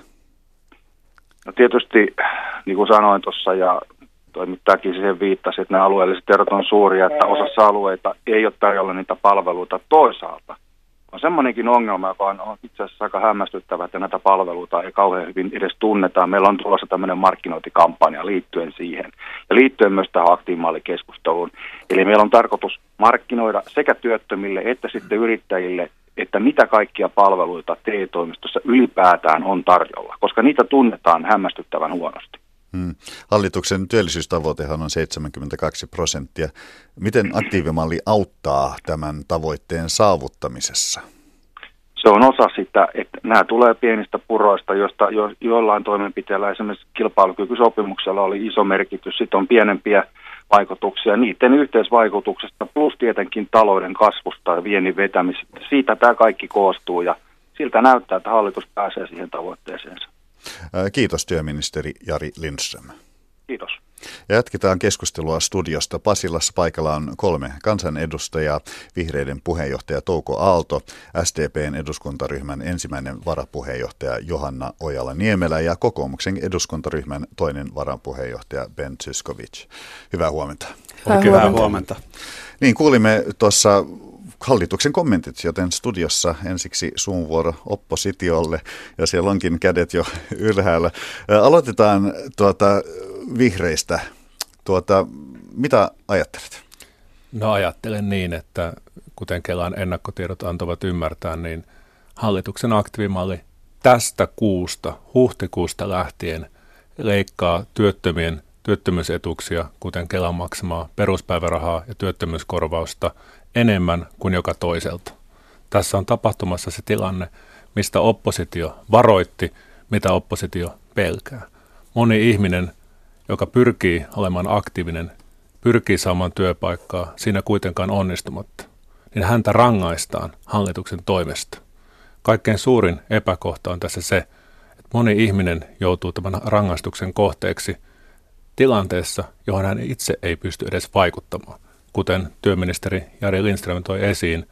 No tietysti, niin kuin sanoin tuossa ja toimittajakin siihen viittasi, että nämä alueelliset erot on suuria, että osassa alueita ei ole tarjolla niitä palveluita. Toisaalta on semmoinenkin ongelma, joka on itse asiassa aika hämmästyttävä, että näitä palveluita ei kauhean hyvin edes tunnetaan. Meillä on tulossa tämmöinen markkinointikampanja liittyen siihen ja liittyen myös tähän aktiivimallikeskusteluun. Eli meillä on tarkoitus markkinoida sekä työttömille että sitten yrittäjille, että mitä kaikkia palveluita TE-toimistossa ylipäätään on tarjolla, koska niitä tunnetaan hämmästyttävän huonosti.
Hallituksen työllisyystavoitehan on 72%. Miten aktiivimalli auttaa tämän tavoitteen saavuttamisessa?
Se on osa sitä, että nämä tulee pienistä puroista, joista jollain toimenpiteellä, esimerkiksi kilpailukykysopimuksella oli iso merkitys, sitten on pienempiä vaikutuksia, niiden yhteisvaikutuksesta plus tietenkin talouden kasvusta ja viennin vetämisestä. Siitä tämä kaikki koostuu ja siltä näyttää, että hallitus pääsee siihen tavoitteeseensa.
Kiitos työministeri Jari Lindström.
Kiitos.
Ja jatketaan keskustelua studiosta. Pasilassa paikalla on 3 kansanedustajaa, Vihreiden puheenjohtaja Touko Aalto, SDPn eduskuntaryhmän ensimmäinen varapuheenjohtaja Johanna Ojala-Niemelä ja kokoomuksen eduskuntaryhmän toinen varapuheenjohtaja Ben Zyskowicz. Hyvää huomenta.
Hyvää huomenta.
Niin, kuulimme tuossa hallituksen kommentit, joten studiossa ensiksi suun vuoro oppositiolle, ja siellä onkin kädet jo ylhäällä. Aloitetaan vihreistä. Mitä ajattelet?
No ajattelen niin, että kuten Kelan ennakkotiedot antavat ymmärtää, niin hallituksen aktiivimalli tästä kuusta, huhtikuusta lähtien leikkaa työttömien työttömyysetuuksia, kuten Kelan maksamaa peruspäivärahaa ja työttömyyskorvausta, enemmän kuin joka toiselta. Tässä on tapahtumassa se tilanne, mistä oppositio varoitti, mitä oppositio pelkää. Moni ihminen, joka pyrkii olemaan aktiivinen, pyrkii saamaan työpaikkaa, siinä kuitenkaan onnistumatta, niin häntä rangaistaan hallituksen toimesta. Kaikkein suurin epäkohta on tässä se, että moni ihminen joutuu tämän rangaistuksen kohteeksi tilanteessa, johon hän itse ei pysty edes vaikuttamaan. Kuten työministeri Jari Lindström toi esiin,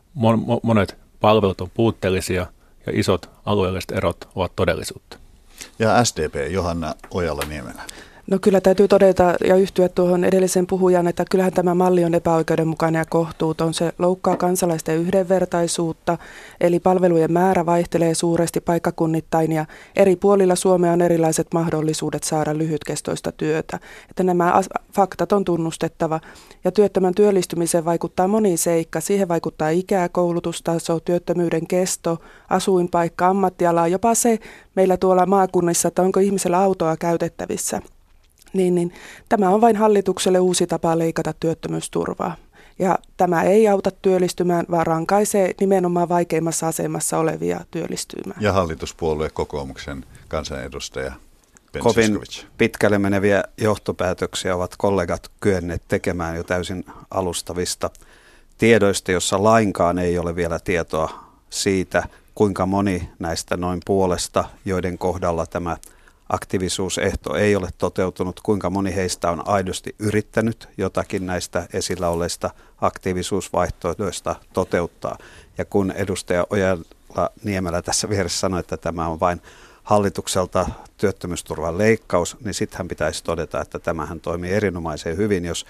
monet palvelut on puutteellisia ja isot alueelliset erot ovat todellisuutta.
Ja SDP, Johanna Ojala-Niemelä.
No kyllä täytyy todeta ja yhtyä tuohon edellisen puhujan, että kyllähän tämä malli on epäoikeudenmukainen ja kohtuuton. Se loukkaa kansalaisten yhdenvertaisuutta, eli palvelujen määrä vaihtelee suuresti paikkakunnittain ja eri puolilla Suomea on erilaiset mahdollisuudet saada lyhytkestoista työtä. Että nämä faktat on tunnustettava ja työttömän työllistymiseen vaikuttaa moni seikka. Siihen vaikuttaa ikää, koulutustaso, työttömyyden kesto, asuinpaikka, ammattiala, jopa se meillä tuolla maakunnissa, että onko ihmisellä autoa käytettävissä. Niin, tämä on vain hallitukselle uusi tapa leikata työttömyysturvaa. Ja tämä ei auta työllistymään, vaan rankaisee nimenomaan vaikeimmassa asemassa olevia työllistymään.
Ja hallituspuolue kokoomuksen kansanedustaja Ben
Kovin
Zyskowicz.
pitkälle meneviä johtopäätöksiä ovat kollegat kyenneet tekemään jo täysin alustavista tiedoista, jossa lainkaan ei ole vielä tietoa siitä, kuinka moni näistä noin puolesta, joiden kohdalla tämä aktiivisuusehto ei ole toteutunut, kuinka moni heistä on aidosti yrittänyt jotakin näistä esillä olleista aktiivisuusvaihtoehdoista toteuttaa. Ja kun edustaja Ojala-Niemelä tässä vieressä sanoi, että tämä on vain hallitukselta työttömyysturvan leikkaus, niin sittenhän pitäisi todeta, että tämähän toimii erinomaisen hyvin, jos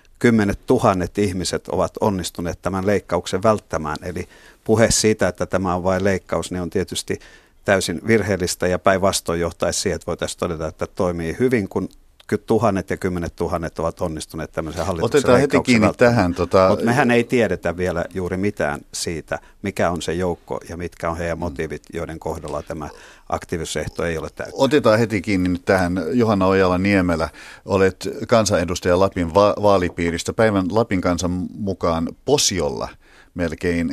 10 000 ihmiset ovat onnistuneet tämän leikkauksen välttämään. Eli puhe siitä, että tämä on vain leikkaus, niin on tietysti täysin virheellistä ja päinvastoin johtaisi siihen, että voitaisiin todeta, että toimii hyvin, kun 1000 ja 10 000 ovat onnistuneet tämmöisen hallituksen
Otetaan heti kiinni tähän.
Mutta mehän ei tiedetä vielä juuri mitään siitä, mikä on se joukko ja mitkä on heidän motiivit, joiden kohdalla tämä aktiivisuusehto ei ole täyttä.
Otetaan heti kiinni nyt tähän. Johanna Ojala-Niemelä, olet kansanedustaja Lapin vaalipiiristä. Päivän Lapin kansan mukaan Posiolla melkein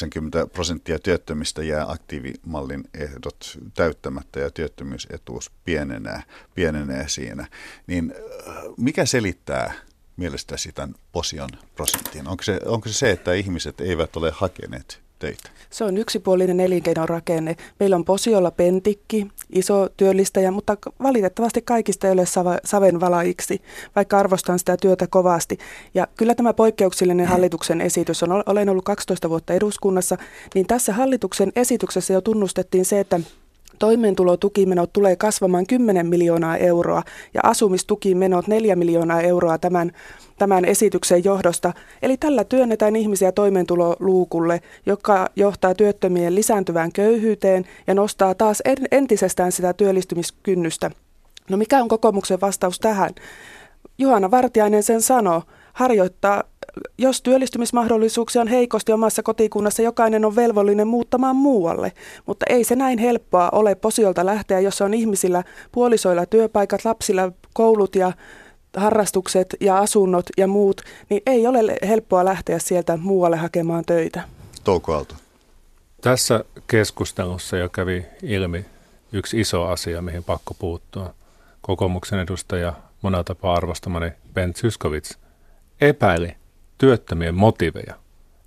80% työttömistä jää aktiivimallin ehdot täyttämättä ja työttömyysetuus pienenee siinä. Niin mikä selittää mielestäsi tämän Posion prosenttiin? Onko se, että ihmiset eivät ole hakeneet teitä?
Se on yksipuolinen elinkeinorakenne. Meillä on Posiolla Pentikki, iso työllistäjä, mutta valitettavasti kaikista ei ole savenvalajiksi, vaikka arvostan sitä työtä kovasti. Ja kyllä tämä poikkeuksellinen hallituksen esitys olen ollut 12 vuotta eduskunnassa, niin tässä hallituksen esityksessä jo tunnustettiin se, että toimeentulotukimenot tulee kasvamaan 10 miljoonaa euroa ja asumistukimenot 4 miljoonaa euroa tämän esityksen johdosta. Eli tällä työnnetään ihmisiä toimeentuloluukulle, joka johtaa työttömien lisääntyvään köyhyyteen ja nostaa taas entisestään sitä työllistymiskynnystä. No mikä on kokoomuksen vastaus tähän? Juhana Vartiainen sen sanoo, jos työllistymismahdollisuuksia on heikosti omassa kotikunnassa, jokainen on velvollinen muuttamaan muualle. Mutta ei se näin helppoa ole Posiolta lähteä, jossa on ihmisillä puolisoilla työpaikat, lapsilla koulut ja harrastukset ja asunnot ja muut, niin ei ole helppoa lähteä sieltä muualle hakemaan töitä.
Touko Aalto.
Tässä keskustelussa jo kävi ilmi yksi iso asia, mihin pakko puuttua. Kokoomuksen edustaja, monella tapaa arvostamani Ben Zyskowicz, epäili työttömien motiiveja.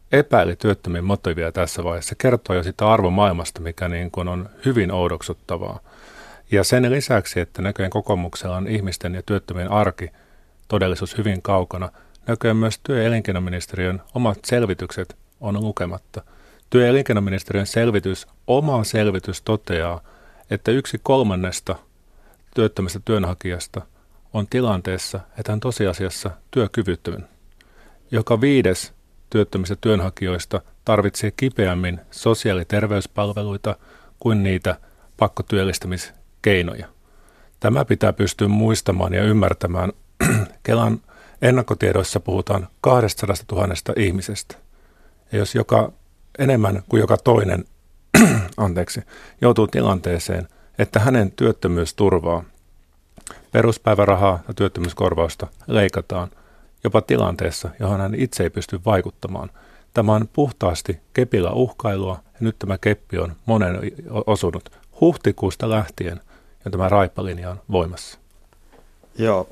Tässä vaiheessa. Se kertoo jo sitä arvomaailmasta, mikä niin kuin on hyvin oudoksuttavaa. Ja sen lisäksi, että näköjään kokoomuksella on ihmisten ja työttömien arki todellisuus hyvin kaukana, näköjään myös työ- ja elinkeinoministeriön omat selvitykset on lukematta. Työ- ja elinkeinoministeriön oma selvitys toteaa, että 1/3 työttömästä työnhakijasta on tilanteessa, että hän tosiasiassa työkyvyttömän. Joka 5 työttömistä työnhakijoista tarvitsee kipeämmin sosiaali- ja terveyspalveluita kuin niitä pakkotyöllistämiskeinoja. Tämä pitää pystyä muistamaan ja ymmärtämään. Kelan ennakkotiedoissa puhutaan 200 000 ihmisestä. Ja jos enemmän kuin joka toinen joutuu tilanteeseen, että hänen työttömyysturvaa, peruspäivärahaa ja työttömyyskorvausta leikataan jopa tilanteessa, johon hän itse ei pysty vaikuttamaan. Tämä on puhtaasti kepillä uhkailua ja nyt tämä keppi on monen osunut huhtikuusta lähtien ja tämä raipalinja on voimassa.
Joo,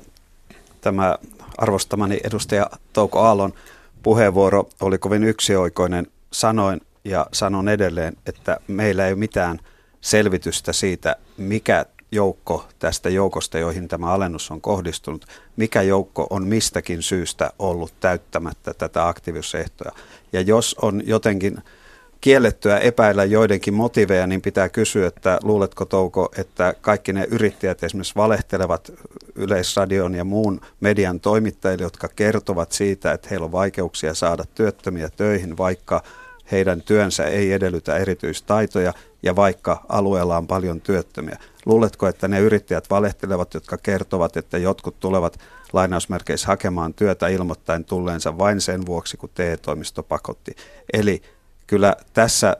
tämä arvostamani edustaja Touko Aallon puheenvuoro oli kovin yksioikoinen. Sanoin ja sanon edelleen, että meillä ei ole mitään selvitystä siitä, mikä joukko tästä joukosta, joihin tämä alennus on kohdistunut, mikä joukko on mistäkin syystä ollut täyttämättä tätä aktiivisuusehtoa. Ja jos on jotenkin kiellettyä epäillä joidenkin motiveja, niin pitää kysyä, että luuletko Touko, että kaikki ne yrittäjät esimerkiksi valehtelevat Yleisradion ja muun median toimittajille, jotka kertovat siitä, että heillä on vaikeuksia saada työttömiä töihin, vaikka heidän työnsä ei edellytä erityistaitoja ja vaikka alueella on paljon työttömiä. Luuletko, että ne yrittäjät valehtelevat, jotka kertovat, että jotkut tulevat lainausmerkeissä hakemaan työtä ilmoittaen tulleensa vain sen vuoksi, kun TE-toimisto pakotti? Eli kyllä tässä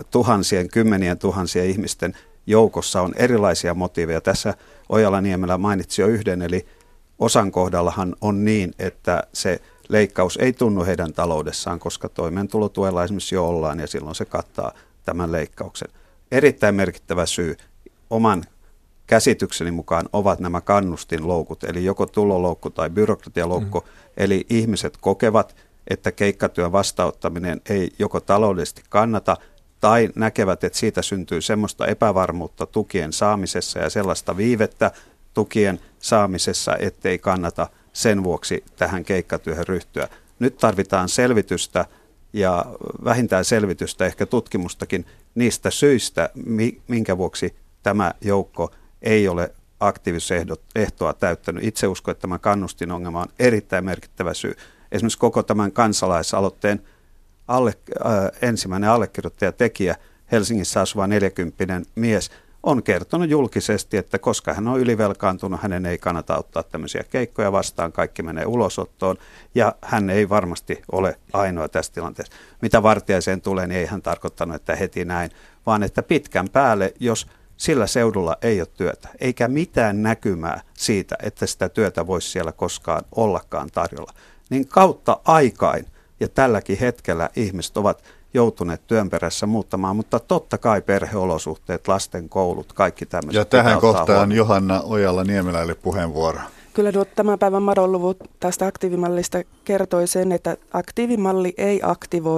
kymmenien tuhansien ihmisten joukossa on erilaisia motiiveja. Tässä Ojala-Niemelä mainitsi jo yhden, eli osan kohdallahan on niin, että se leikkaus ei tunnu heidän taloudessaan, koska toimeentulotuella esimerkiksi jo ollaan ja silloin se kattaa tämän leikkauksen. Erittäin merkittävä syy oman käsitykseni mukaan ovat nämä kannustinloukut, eli joko tuloloukku tai byrokratialoukku, eli ihmiset kokevat, että keikkatyön vastaanottaminen ei joko taloudellisesti kannata tai näkevät, että siitä syntyy semmoista epävarmuutta tukien saamisessa ja sellaista viivettä tukien saamisessa, ettei kannata sen vuoksi tähän keikkatyöhön ryhtyä. Nyt tarvitaan selvitystä ja vähintään selvitystä, ehkä tutkimustakin niistä syistä, minkä vuoksi tämä joukko ei ole aktiivisuusehtoa täyttänyt. Itse uskon, että tämä kannustinongelma on erittäin merkittävä syy. Esimerkiksi koko tämän kansalaisaloitteen ensimmäinen allekirjoittaja tekijä, Helsingissä asuva 40 mies, on kertonut julkisesti, että koska hän on ylivelkaantunut, hänen ei kannata ottaa tämmöisiä keikkoja vastaan, kaikki menee ulosottoon ja hän ei varmasti ole ainoa tässä tilanteessa. Mitä Vartiaiseen tulee, niin ei hän tarkoittanut, että heti näin, vaan että pitkän päälle, jos sillä seudulla ei ole työtä, eikä mitään näkymää siitä, että sitä työtä voisi siellä koskaan ollakaan tarjolla, niin kautta aikain ja tälläkin hetkellä ihmiset ovat joutuneet työn perässä muuttamaan, mutta totta kai perheolosuhteet, lasten koulut, kaikki tämmöiset.
Ja tähän kohtaan Johanna Ojala-Niemelälle puheenvuoro.
Kyllä nuo tämän päivän madonluvut tästä aktiivimallista kertoi sen, että aktiivimalli ei aktivoi,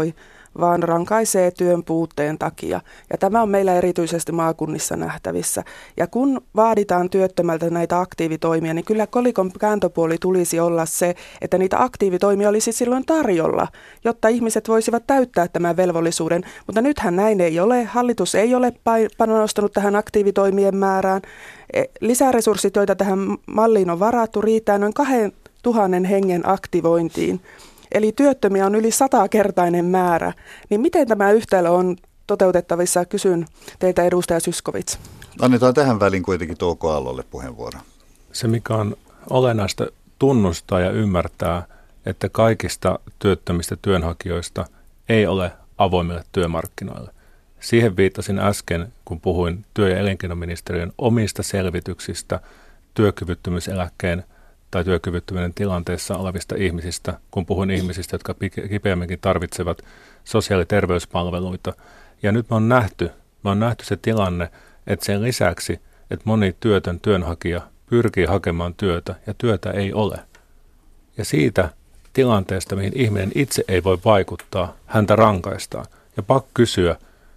vaan rankaisee työn puutteen takia. Ja tämä on meillä erityisesti maakunnissa nähtävissä. Ja kun vaaditaan työttömältä näitä aktiivitoimia, niin kyllä kolikon kääntöpuoli tulisi olla se, että niitä aktiivitoimia olisi silloin tarjolla, jotta ihmiset voisivat täyttää tämän velvollisuuden. Mutta nythän näin ei ole. Hallitus ei ole panostanut tähän aktiivitoimien määrään. Lisäresurssit, joita tähän malliin on varattu, riittää noin 2000 hengen aktivointiin. Eli työttömiä on yli 100-kertainen määrä. Niin miten tämä yhtälö on toteutettavissa? Kysyn teiltä, edustaja Zyskowicz.
Annetaan tähän väliin kuitenkin Touko Aallolle puheenvuoro.
Se, mikä on olennaista tunnustaa ja ymmärtää, että kaikista työttömistä työnhakijoista ei ole avoimille työmarkkinoille. Siihen viittasin äsken, kun puhuin työ- ja elinkeinoministeriön omista selvityksistä työkyvyttömyyseläkkeen tai työkyvyttömyyden tilanteessa olevista ihmisistä, kun puhuin ihmisistä, jotka kipeämminkin tarvitsevat sosiaali- ja terveyspalveluita. Ja nyt me on nähty se tilanne, että sen lisäksi, että moni työtön työnhakija pyrkii hakemaan työtä ja työtä ei ole. Ja siitä tilanteesta, mihin ihminen itse ei voi vaikuttaa, häntä rankaistaan. Ja pakko kysyä,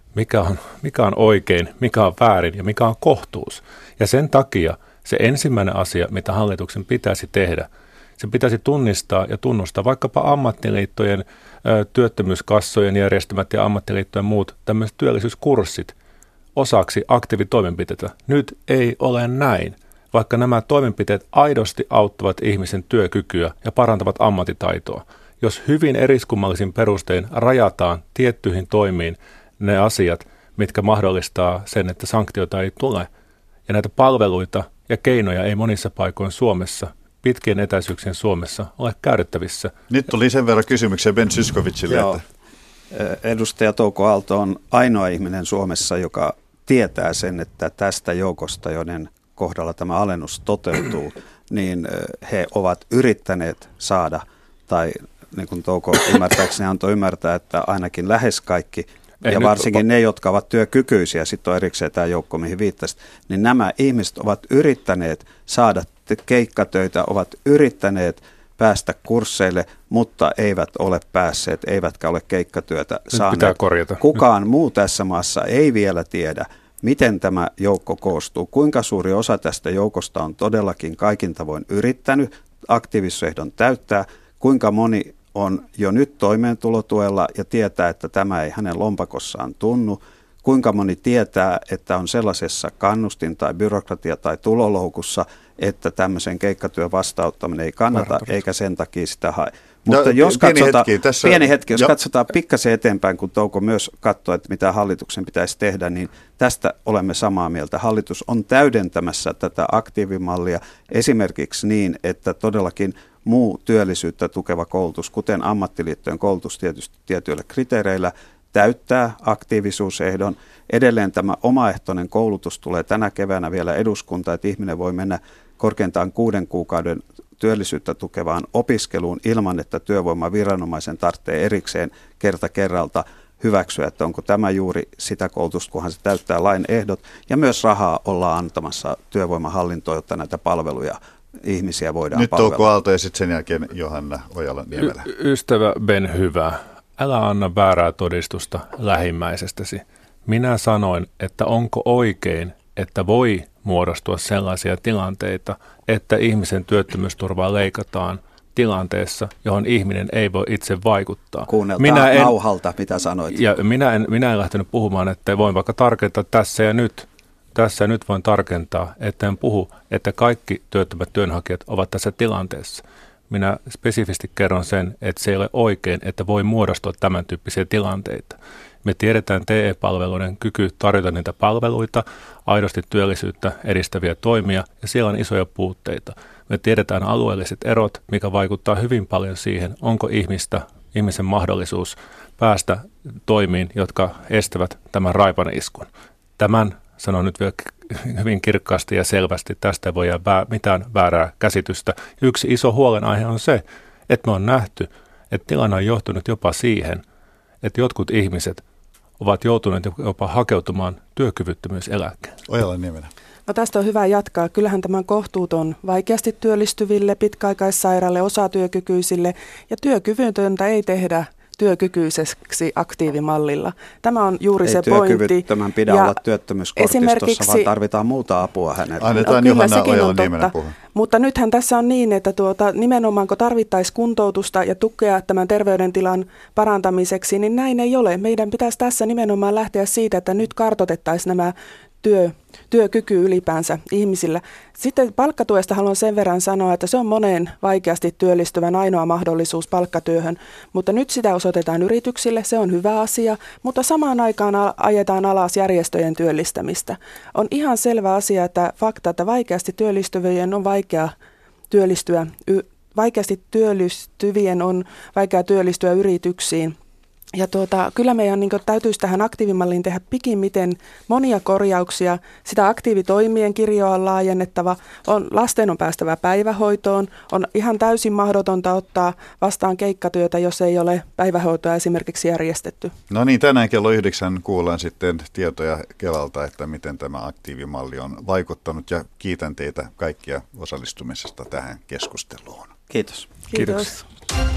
mikä on oikein, mikä on väärin ja mikä on kohtuus. Ja sen takia se ensimmäinen asia, mitä hallituksen pitäisi tehdä, se pitäisi tunnistaa ja tunnustaa vaikkapa ammattiliittojen, työttömyyskassojen järjestämät ja ammattiliittojen muut tämmöiset työllisyyskurssit osaksi aktiivitoimenpiteitä. Nyt ei ole näin, vaikka nämä toimenpiteet aidosti auttavat ihmisen työkykyä ja parantavat ammattitaitoa. Jos hyvin eriskummallisin perustein rajataan tiettyihin toimiin ne asiat, mitkä mahdollistaa sen, että sanktioita ei tule, ja näitä palveluita ja keinoja ei monissa paikoin Suomessa, pitkien etäisyyksien Suomessa, ole käytettävissä.
Nyt tuli sen verran kysymyksiä Ben Zyskowiczille.
Joo. Edustaja Touko Aalto on ainoa ihminen Suomessa, joka tietää sen, että tästä joukosta, joiden kohdalla tämä alennus toteutuu, niin he ovat yrittäneet saada, tai niin kuin Touko ymmärtääkseni antoi ymmärtää, että ainakin lähes kaikki, ja varsinkin ne, jotka ovat työkykyisiä, sitten on erikseen tämä joukko, mihin viittasit, niin nämä ihmiset ovat yrittäneet saada keikkatöitä, ovat yrittäneet päästä kursseille, mutta eivät ole päässeet, eivätkä ole keikkatyötä saaneet.
Pitää korjata.
Kukaan muu tässä maassa ei vielä tiedä, miten tämä joukko koostuu, kuinka suuri osa tästä joukosta on todellakin kaikin tavoin yrittänyt aktiivisuusehdon täyttää, kuinka moni on jo nyt toimeentulotuella ja tietää, että tämä ei hänen lompakossaan tunnu, kuinka moni tietää, että on sellaisessa kannustin- tai byrokratia- tai tuloloukussa, että tämmöisen keikkatyön vastauttaminen ei kannata, eikä sen takia sitä hae. Mutta jos katsotaan pikkasen eteenpäin, kun Touko myös katsoo, että mitä hallituksen pitäisi tehdä, niin tästä olemme samaa mieltä. Hallitus on täydentämässä tätä aktiivimallia esimerkiksi niin, että todellakin muu työllisyyttä tukeva koulutus, kuten ammattiliittojen koulutus tietysti tietyillä kriteereillä, täyttää aktiivisuusehdon. Edelleen tämä omaehtoinen koulutus tulee tänä keväänä vielä eduskuntaan, että ihminen voi mennä korkeintaan 6 kuukauden työllisyyttä tukevaan opiskeluun ilman, että työvoimaviranomaisen tarvitsee erikseen kerta kerralta hyväksyä, että onko tämä juuri sitä koulutusta, kunhan se täyttää lain ehdot. Ja myös rahaa ollaan antamassa työvoimahallintoon, jotta näitä palveluja ihmisiä voidaan
nyt
palvella.
Nyt Touko Aalto ja sitten sen jälkeen Johanna Ojala-Niemelä.
Ystävä Ben, hyvä. Älä anna väärää todistusta lähimmäisestäsi. Minä sanoin, että onko oikein, että voi muodostua sellaisia tilanteita, että ihmisen työttömyysturvaa leikataan tilanteessa, johon ihminen ei voi itse vaikuttaa.
Kuunneltaan nauhalta, mitä sanoit.
Ja minä en lähtenyt puhumaan, että voin vaikka tarkentaa tässä ja nyt. Tässä nyt voin tarkentaa, että en puhu, että kaikki työttömät työnhakijat ovat tässä tilanteessa. Minä spesifisti kerron sen, että se ei ole oikein, että voi muodostua tämän tyyppisiä tilanteita. Me tiedetään TE-palveluiden kyky tarjota niitä palveluita, aidosti työllisyyttä edistäviä toimia, ja siellä on isoja puutteita. Me tiedetään alueelliset erot, mikä vaikuttaa hyvin paljon siihen, onko ihmisen mahdollisuus päästä toimiin, jotka estävät tämän raipaniskun. Tämän sanon nyt vielä hyvin kirkkaasti ja selvästi, tästä ei voi jää mitään väärää käsitystä. Yksi iso huolenaihe on se, että me on nähty, että tilanne on johtunut jopa siihen, että jotkut ihmiset ovat joutuneet jopa hakeutumaan työkyvyttömyyseläkkeen.
Ojala-Niemelä.
No tästä on hyvä jatkaa. Kyllähän tämän kohtuuton vaikeasti työllistyville, pitkäaikaissairaille, osatyökykyisille ja työkyvytöntä ei tehdä työkykyiseksi aktiivimallilla. Tämä on juuri se pointti.
Ei työkyvyttömän pidä olla työttömyyskortistossa, vaan tarvitaan muuta apua hänelle.
Annetaan Johanna Ojala-Niemelän puhua.
Mutta nythän tässä on niin, että nimenomaan kun tarvittaisiin kuntoutusta ja tukea tämän terveydentilan parantamiseksi, niin näin ei ole. Meidän pitäisi tässä nimenomaan lähteä siitä, että nyt kartoitettaisiin nämä työkyky ylipäänsä ihmisillä. Sitten palkkatuesta haluan sen verran sanoa, että se on monen vaikeasti työllistyvän ainoa mahdollisuus palkkatyöhön, mutta nyt sitä osoitetaan yrityksille, se on hyvä asia, mutta samaan aikaan ajetaan alas järjestöjen työllistämistä. On ihan selvä asia, että fakta, että vaikeasti työllistyvien on vaikea työllistyä, vaikeasti työllistyvien on vaikea työllistyä yrityksiin. Ja kyllä meidän täytyisi tähän aktiivimalliin tehdä pikimmiten monia korjauksia. Sitä aktiivitoimien kirjoa on laajennettava, lasten on päästävä päivähoitoon, on ihan täysin mahdotonta ottaa vastaan keikkatyötä, jos ei ole päivähoitoa esimerkiksi järjestetty.
No niin, tänään kello 9 kuullaan sitten tietoja Kelalta, että miten tämä aktiivimalli on vaikuttanut, ja kiitän teitä kaikkia osallistumisesta tähän keskusteluun.
Kiitos.
Kiitos.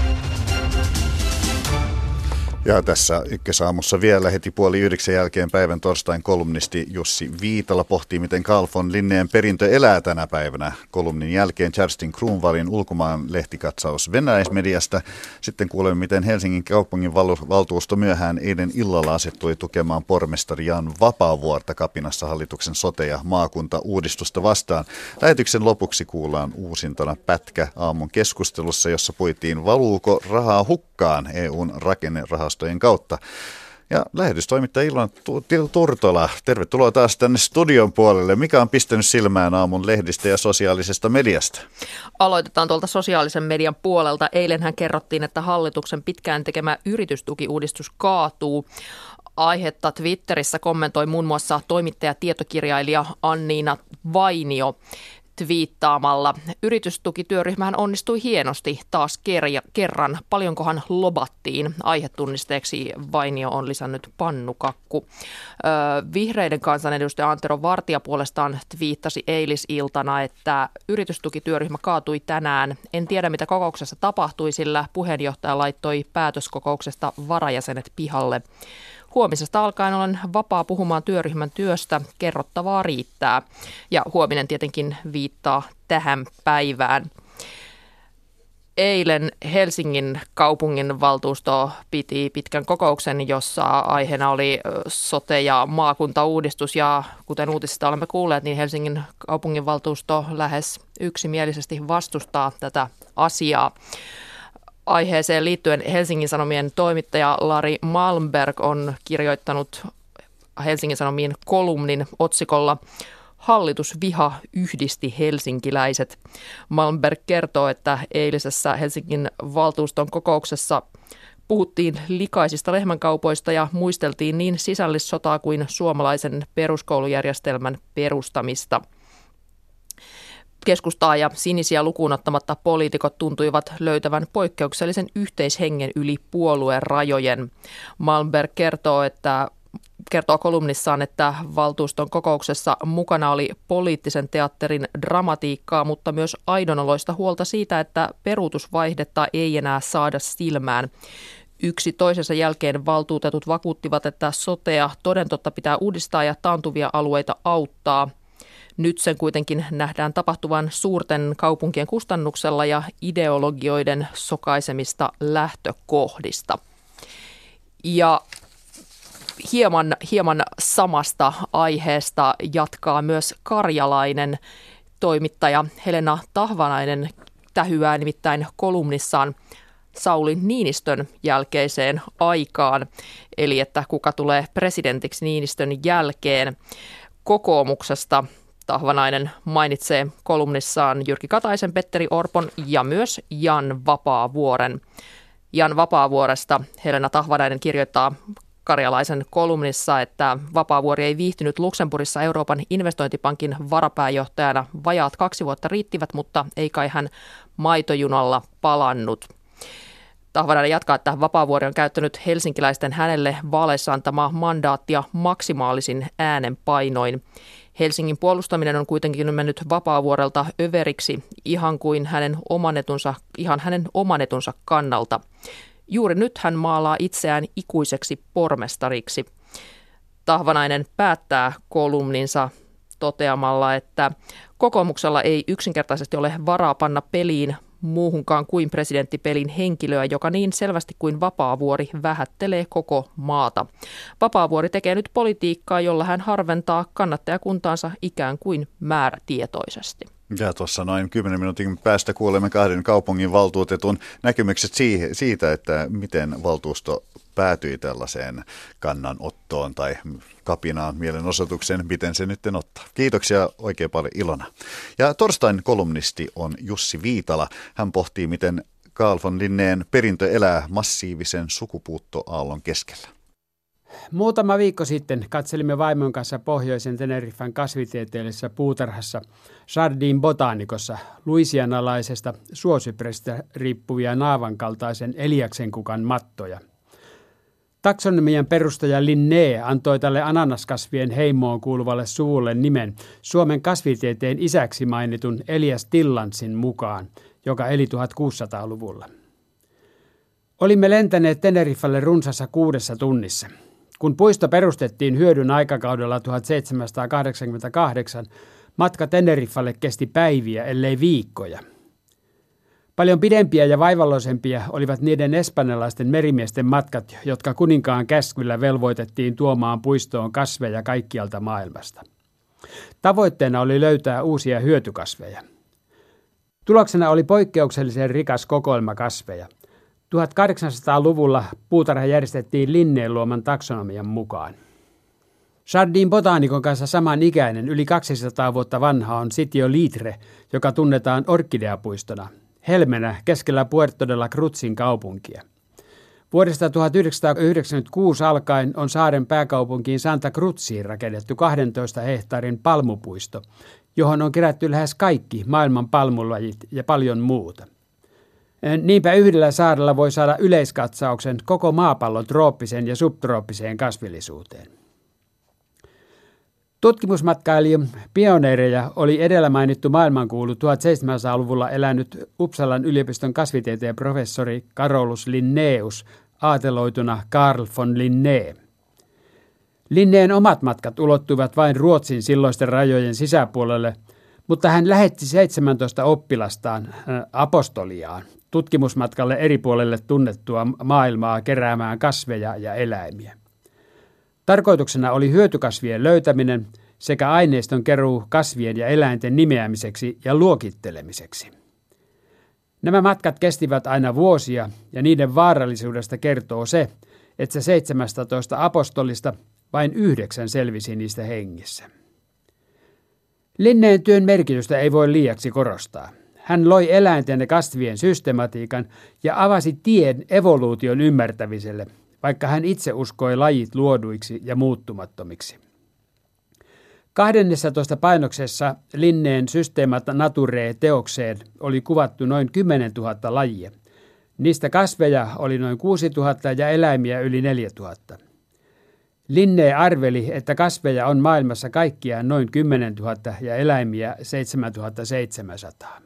Ja tässä Ykkösaamussa vielä heti 8:30 jälkeen päivän torstain kolumnisti Jussi Viitala pohtii, miten Carl von Linneen perintö elää tänä päivänä. Kolumnin jälkeen Kerstin Kruunvalin ulkomaan lehtikatsaus venäläismediasta. Sitten kuulemme, miten Helsingin kaupungin valtuusto myöhään eilen illalla asettui tukemaan pormestari Jan Vapaavuorta kapinassa hallituksen sote- ja maakuntauudistusta vastaan. Lähetyksen lopuksi kuullaan uusintana pätkä aamun keskustelussa, jossa puitiin, valuuko rahaa hukkaan EUn rakennerahastojen kautta. Ja lähetystoimittaja Ilona Turtola, tervetuloa taas tänne studion puolelle. Mikä on pistänyt silmään aamun lehdistä ja sosiaalisesta mediasta?
Aloitetaan tuolta sosiaalisen median puolelta. Eilenhän kerrottiin, että hallituksen pitkään tekemä yritystukiuudistus kaatuu. Aihetta Twitterissä kommentoi muun muassa toimittaja-tietokirjailija Anniina Vainio twiittaamalla. Yritystukityöryhmähän onnistui hienosti taas kerran. Paljonkohan lobattiin? Aihetunnisteeksi Vainio on lisännyt pannukakku. Vihreiden kansanedustaja Antero Vartija puolestaan twiittasi eilisiltana, että yritystukityöryhmä kaatui tänään. En tiedä, mitä kokouksessa tapahtui, sillä puheenjohtaja laittoi päätöskokouksesta varajäsenet pihalle. Huomisesta alkaen olen vapaa puhumaan työryhmän työstä, kerrottavaa riittää. Ja huominen tietenkin viittaa tähän päivään. Eilen Helsingin kaupungin valtuusto piti pitkän kokouksen, jossa aiheena oli sote- ja maakuntauudistus. Ja kuten uutisista olemme kuulleet, niin Helsingin kaupungin valtuusto lähes yksimielisesti vastustaa tätä asiaa. Aiheeseen liittyen Helsingin Sanomien toimittaja Lari Malmberg on kirjoittanut Helsingin Sanomien kolumnin otsikolla "Hallitusviha yhdisti helsinkiläiset". Malmberg kertoo, että eilisessä Helsingin valtuuston kokouksessa puhuttiin likaisista lehmänkaupoista ja muisteltiin niin sisällissotaa kuin suomalaisen peruskoulujärjestelmän perustamista. Keskustaa ja sinisiä lukuun ottamatta poliitikot tuntuivat löytävän poikkeuksellisen yhteishengen yli puolueen rajojen. Malmberg kertoo kolumnissaan, että valtuuston kokouksessa mukana oli poliittisen teatterin dramatiikkaa, mutta myös aidonoloista huolta siitä, että peruutusvaihdetta ei enää saada silmään. Yksi toisensa jälkeen valtuutetut vakuuttivat, että sotea toden totta pitää uudistaa ja taantuvia alueita auttaa. Nyt sen kuitenkin nähdään tapahtuvan suurten kaupunkien kustannuksella ja ideologioiden sokaisemista lähtökohdista. Ja hieman samasta aiheesta jatkaa myös karjalainen toimittaja Helena Tahvanainen tähyää nimittäin kolumnissaan Sauli Niinistön jälkeiseen aikaan, eli että kuka tulee presidentiksi Niinistön jälkeen. Kokoomuksesta Tahvanainen mainitsee kolumnissaan Jyrki Kataisen, Petteri Orpon ja myös Jan Vapaavuoren. Jan Vapaavuoresta Helena Tahvanainen kirjoittaa Karjalaisen kolumnissa, että Vapaavuori ei viihtynyt Luxemburgissa Euroopan investointipankin varapääjohtajana. Vajaat 2 vuotta riittivät, mutta ei kai hän maitojunalla palannut. Tahvanainen jatkaa, että Vapaavuori on käyttänyt helsinkiläisten hänelle vaaleissa antamaa mandaattia maksimaalisin äänenpainoin. Helsingin puolustaminen on kuitenkin mennyt Vapaavuorelta överiksi ihan hänen oman etunsa kannalta. Juuri nyt hän maalaa itseään ikuiseksi pormestariksi. Tahvanainen päättää kolumninsa toteamalla, että kokoomuksella ei yksinkertaisesti ole varaa panna peliin muuhunkaan kuin presidenttipelin henkilöä, joka niin selvästi kuin Vapaavuori vähättelee koko maata. Vapaavuori tekee nyt politiikkaa, jolla hän harventaa kannattajakuntaansa ikään kuin määrätietoisesti.
Ja tuossa noin 10 minuutin päästä kuulemme 2 kaupungin valtuutetun näkemykset siitä, että miten valtuusto päätyi tällaiseen kannanottoon tai kapinaan mielenosoitukseen, miten se nyt ottaa. Kiitoksia oikein paljon, Ilona. Ja torstain kolumnisti on Jussi Viitala. Hän pohtii, miten Carl von Linnén perintö elää massiivisen sukupuuttoaallon keskellä.
Muutama viikko sitten katselimme vaimon kanssa pohjoisen Teneriffan kasvitieteellisessä puutarhassa Jardin Botanikossa luisianalaisesta suosyprestä riippuvia naavan kaltaisen eliaksenkukan mattoja. Taksonomian perustaja Linné antoi tälle ananaskasvien heimoon kuuluvalle suvulle nimen Suomen kasvitieteen isäksi mainitun Elias Tillandsin mukaan, joka eli 1600-luvulla. Olimme lentäneet Teneriffalle runsassa 6 tunnissa. Kun puisto perustettiin hyödyn aikakaudella 1788, matka Teneriffalle kesti päiviä, ellei viikkoja. Paljon pidempiä ja vaivalloisempia olivat niiden espanjalaisten merimiesten matkat, jotka kuninkaan käskyllä velvoitettiin tuomaan puistoon kasveja kaikkialta maailmasta. Tavoitteena oli löytää uusia hyötykasveja. Tuloksena oli poikkeuksellisen rikas kokoelma kasveja. 1800-luvulla puutarha järjestettiin Linnén luoman taksonomian mukaan. Jardin Botanikon kanssa samanikäinen, yli 200 vuotta vanha on Sitio Litre, joka tunnetaan orkideapuistona, helmenä keskellä Puerto de la Cruzin kaupunkia. Vuodesta 1996 alkaen on saaren pääkaupunkiin Santa Cruziin rakennettu 12 hehtaarin palmupuisto, johon on kerätty lähes kaikki maailman palmulajit ja paljon muuta. Niinpä yhdellä saarella voi saada yleiskatsauksen koko maapallon trooppiseen ja subtrooppiseen kasvillisuuteen. Tutkimusmatkailijan pioneereja oli edellä mainittu maailmankuulu 1700-luvulla elänyt Uppsalan yliopiston kasvitieteen professori Carolus Linnaeus, aateloituna Carl von Linné. Linnén omat matkat ulottuivat vain Ruotsin silloisten rajojen sisäpuolelle, mutta hän lähetti 17 oppilastaan, apostoliaan, tutkimusmatkalle eri puolelle tunnettua maailmaa keräämään kasveja ja eläimiä. Tarkoituksena oli hyötykasvien löytäminen sekä aineiston keruu kasvien ja eläinten nimeämiseksi ja luokittelemiseksi. Nämä matkat kestivät aina vuosia ja niiden vaarallisuudesta kertoo se, että 17 apostolista vain 9 selvisi niistä hengissä. Linnén työn merkitystä ei voi liiaksi korostaa. Hän loi eläinten ja kasvien systematiikan ja avasi tien evoluution ymmärtämiselle, vaikka hän itse uskoi lajit luoduiksi ja muuttumattomiksi. 12 painoksessa Linnén Systemat Naturae-teokseen oli kuvattu noin 10 000 lajia. Niistä kasveja oli noin 6 000 ja eläimiä yli 4 000. Linné arveli, että kasveja on maailmassa kaikkiaan noin 10 000 ja eläimiä 7 700.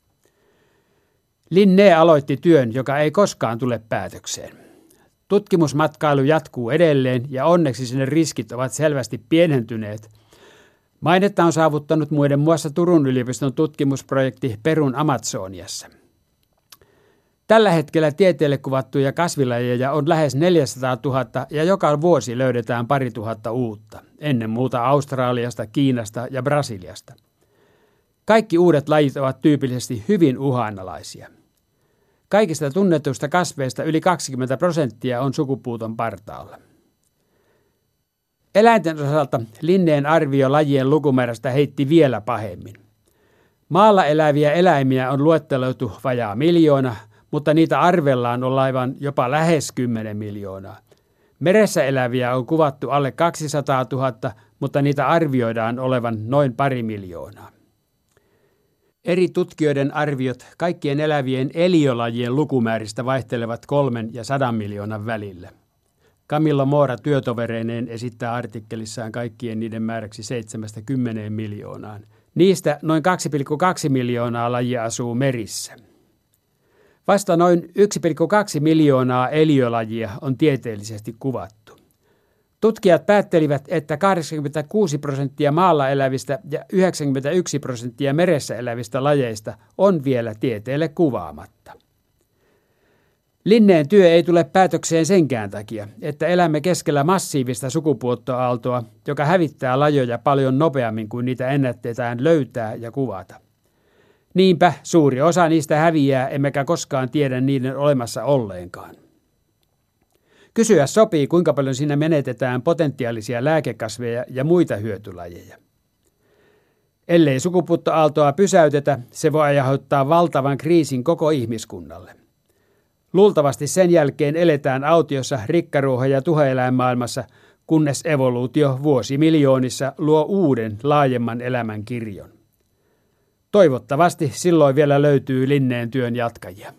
Linné aloitti työn, joka ei koskaan tule päätökseen. Tutkimusmatkailu jatkuu edelleen ja onneksi sinne riskit ovat selvästi pienentyneet. Mainetta on saavuttanut muiden muassa Turun yliopiston tutkimusprojekti Perun Amazoniassa. Tällä hetkellä tieteelle kuvattuja kasvilajeja on lähes 400 000 ja joka vuosi löydetään 2000 uutta, ennen muuta Australiasta, Kiinasta ja Brasiliasta. Kaikki uudet lajit ovat tyypillisesti hyvin uhanalaisia. Kaikista tunnetuista kasveista yli 20% on sukupuuton partaalla. Eläinten osalta Linnén arvio lajien lukumäärästä heitti vielä pahemmin. Maalla eläviä eläimiä on luetteloitu vajaa 1 000 000, mutta niitä arvellaan olevan jopa lähes 10 miljoonaa. Meressä eläviä on kuvattu alle 200 000, mutta niitä arvioidaan olevan noin 2 miljoonaa. Eri tutkijoiden arviot kaikkien elävien eliölajien lukumääristä vaihtelevat 3 ja 100 miljoonan välillä. Camillo Mora työtovereineen esittää artikkelissaan kaikkien niiden määräksi 7-10 miljoonaan. Niistä noin 2,2 miljoonaa lajia asuu merissä. Vasta noin 1,2 miljoonaa eliölajia on tieteellisesti kuvattu. Tutkijat päättelivät, että 86% maalla elävistä ja 91% meressä elävistä lajeista on vielä tieteelle kuvaamatta. Linneen työ ei tule päätökseen senkään takia, että elämme keskellä massiivista sukupuuttoaaltoa, joka hävittää lajoja paljon nopeammin kuin niitä ennätetään löytää ja kuvata. Niinpä suuri osa niistä häviää, emmekä koskaan tiedä niiden olemassa olleenkaan. Kysyä sopii, kuinka paljon siinä menetetään potentiaalisia lääkekasveja ja muita hyötylajeja. Ellei sukupuuttoaaltoa pysäytetä, se voi aiheuttaa valtavan kriisin koko ihmiskunnalle. Luultavasti sen jälkeen eletään autiossa rikkaruoho- ja tuhoeläinmaailmassa, kunnes evoluutio vuosimiljoonissa luo uuden, laajemman elämän kirjon. Toivottavasti silloin vielä löytyy Linneen työn jatkajia.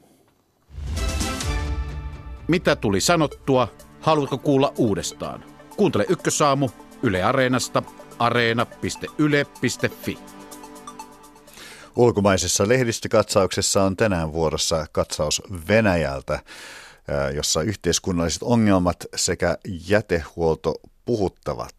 Mitä tuli sanottua? Haluatko kuulla uudestaan? Kuuntele Ykkösaamu Yle Areenasta, areena.yle.fi.
Ulkomaisessa lehdistökatsauksessa on tänään vuorossa katsaus Venäjältä, jossa yhteiskunnalliset ongelmat sekä jätehuolto puhuttavat.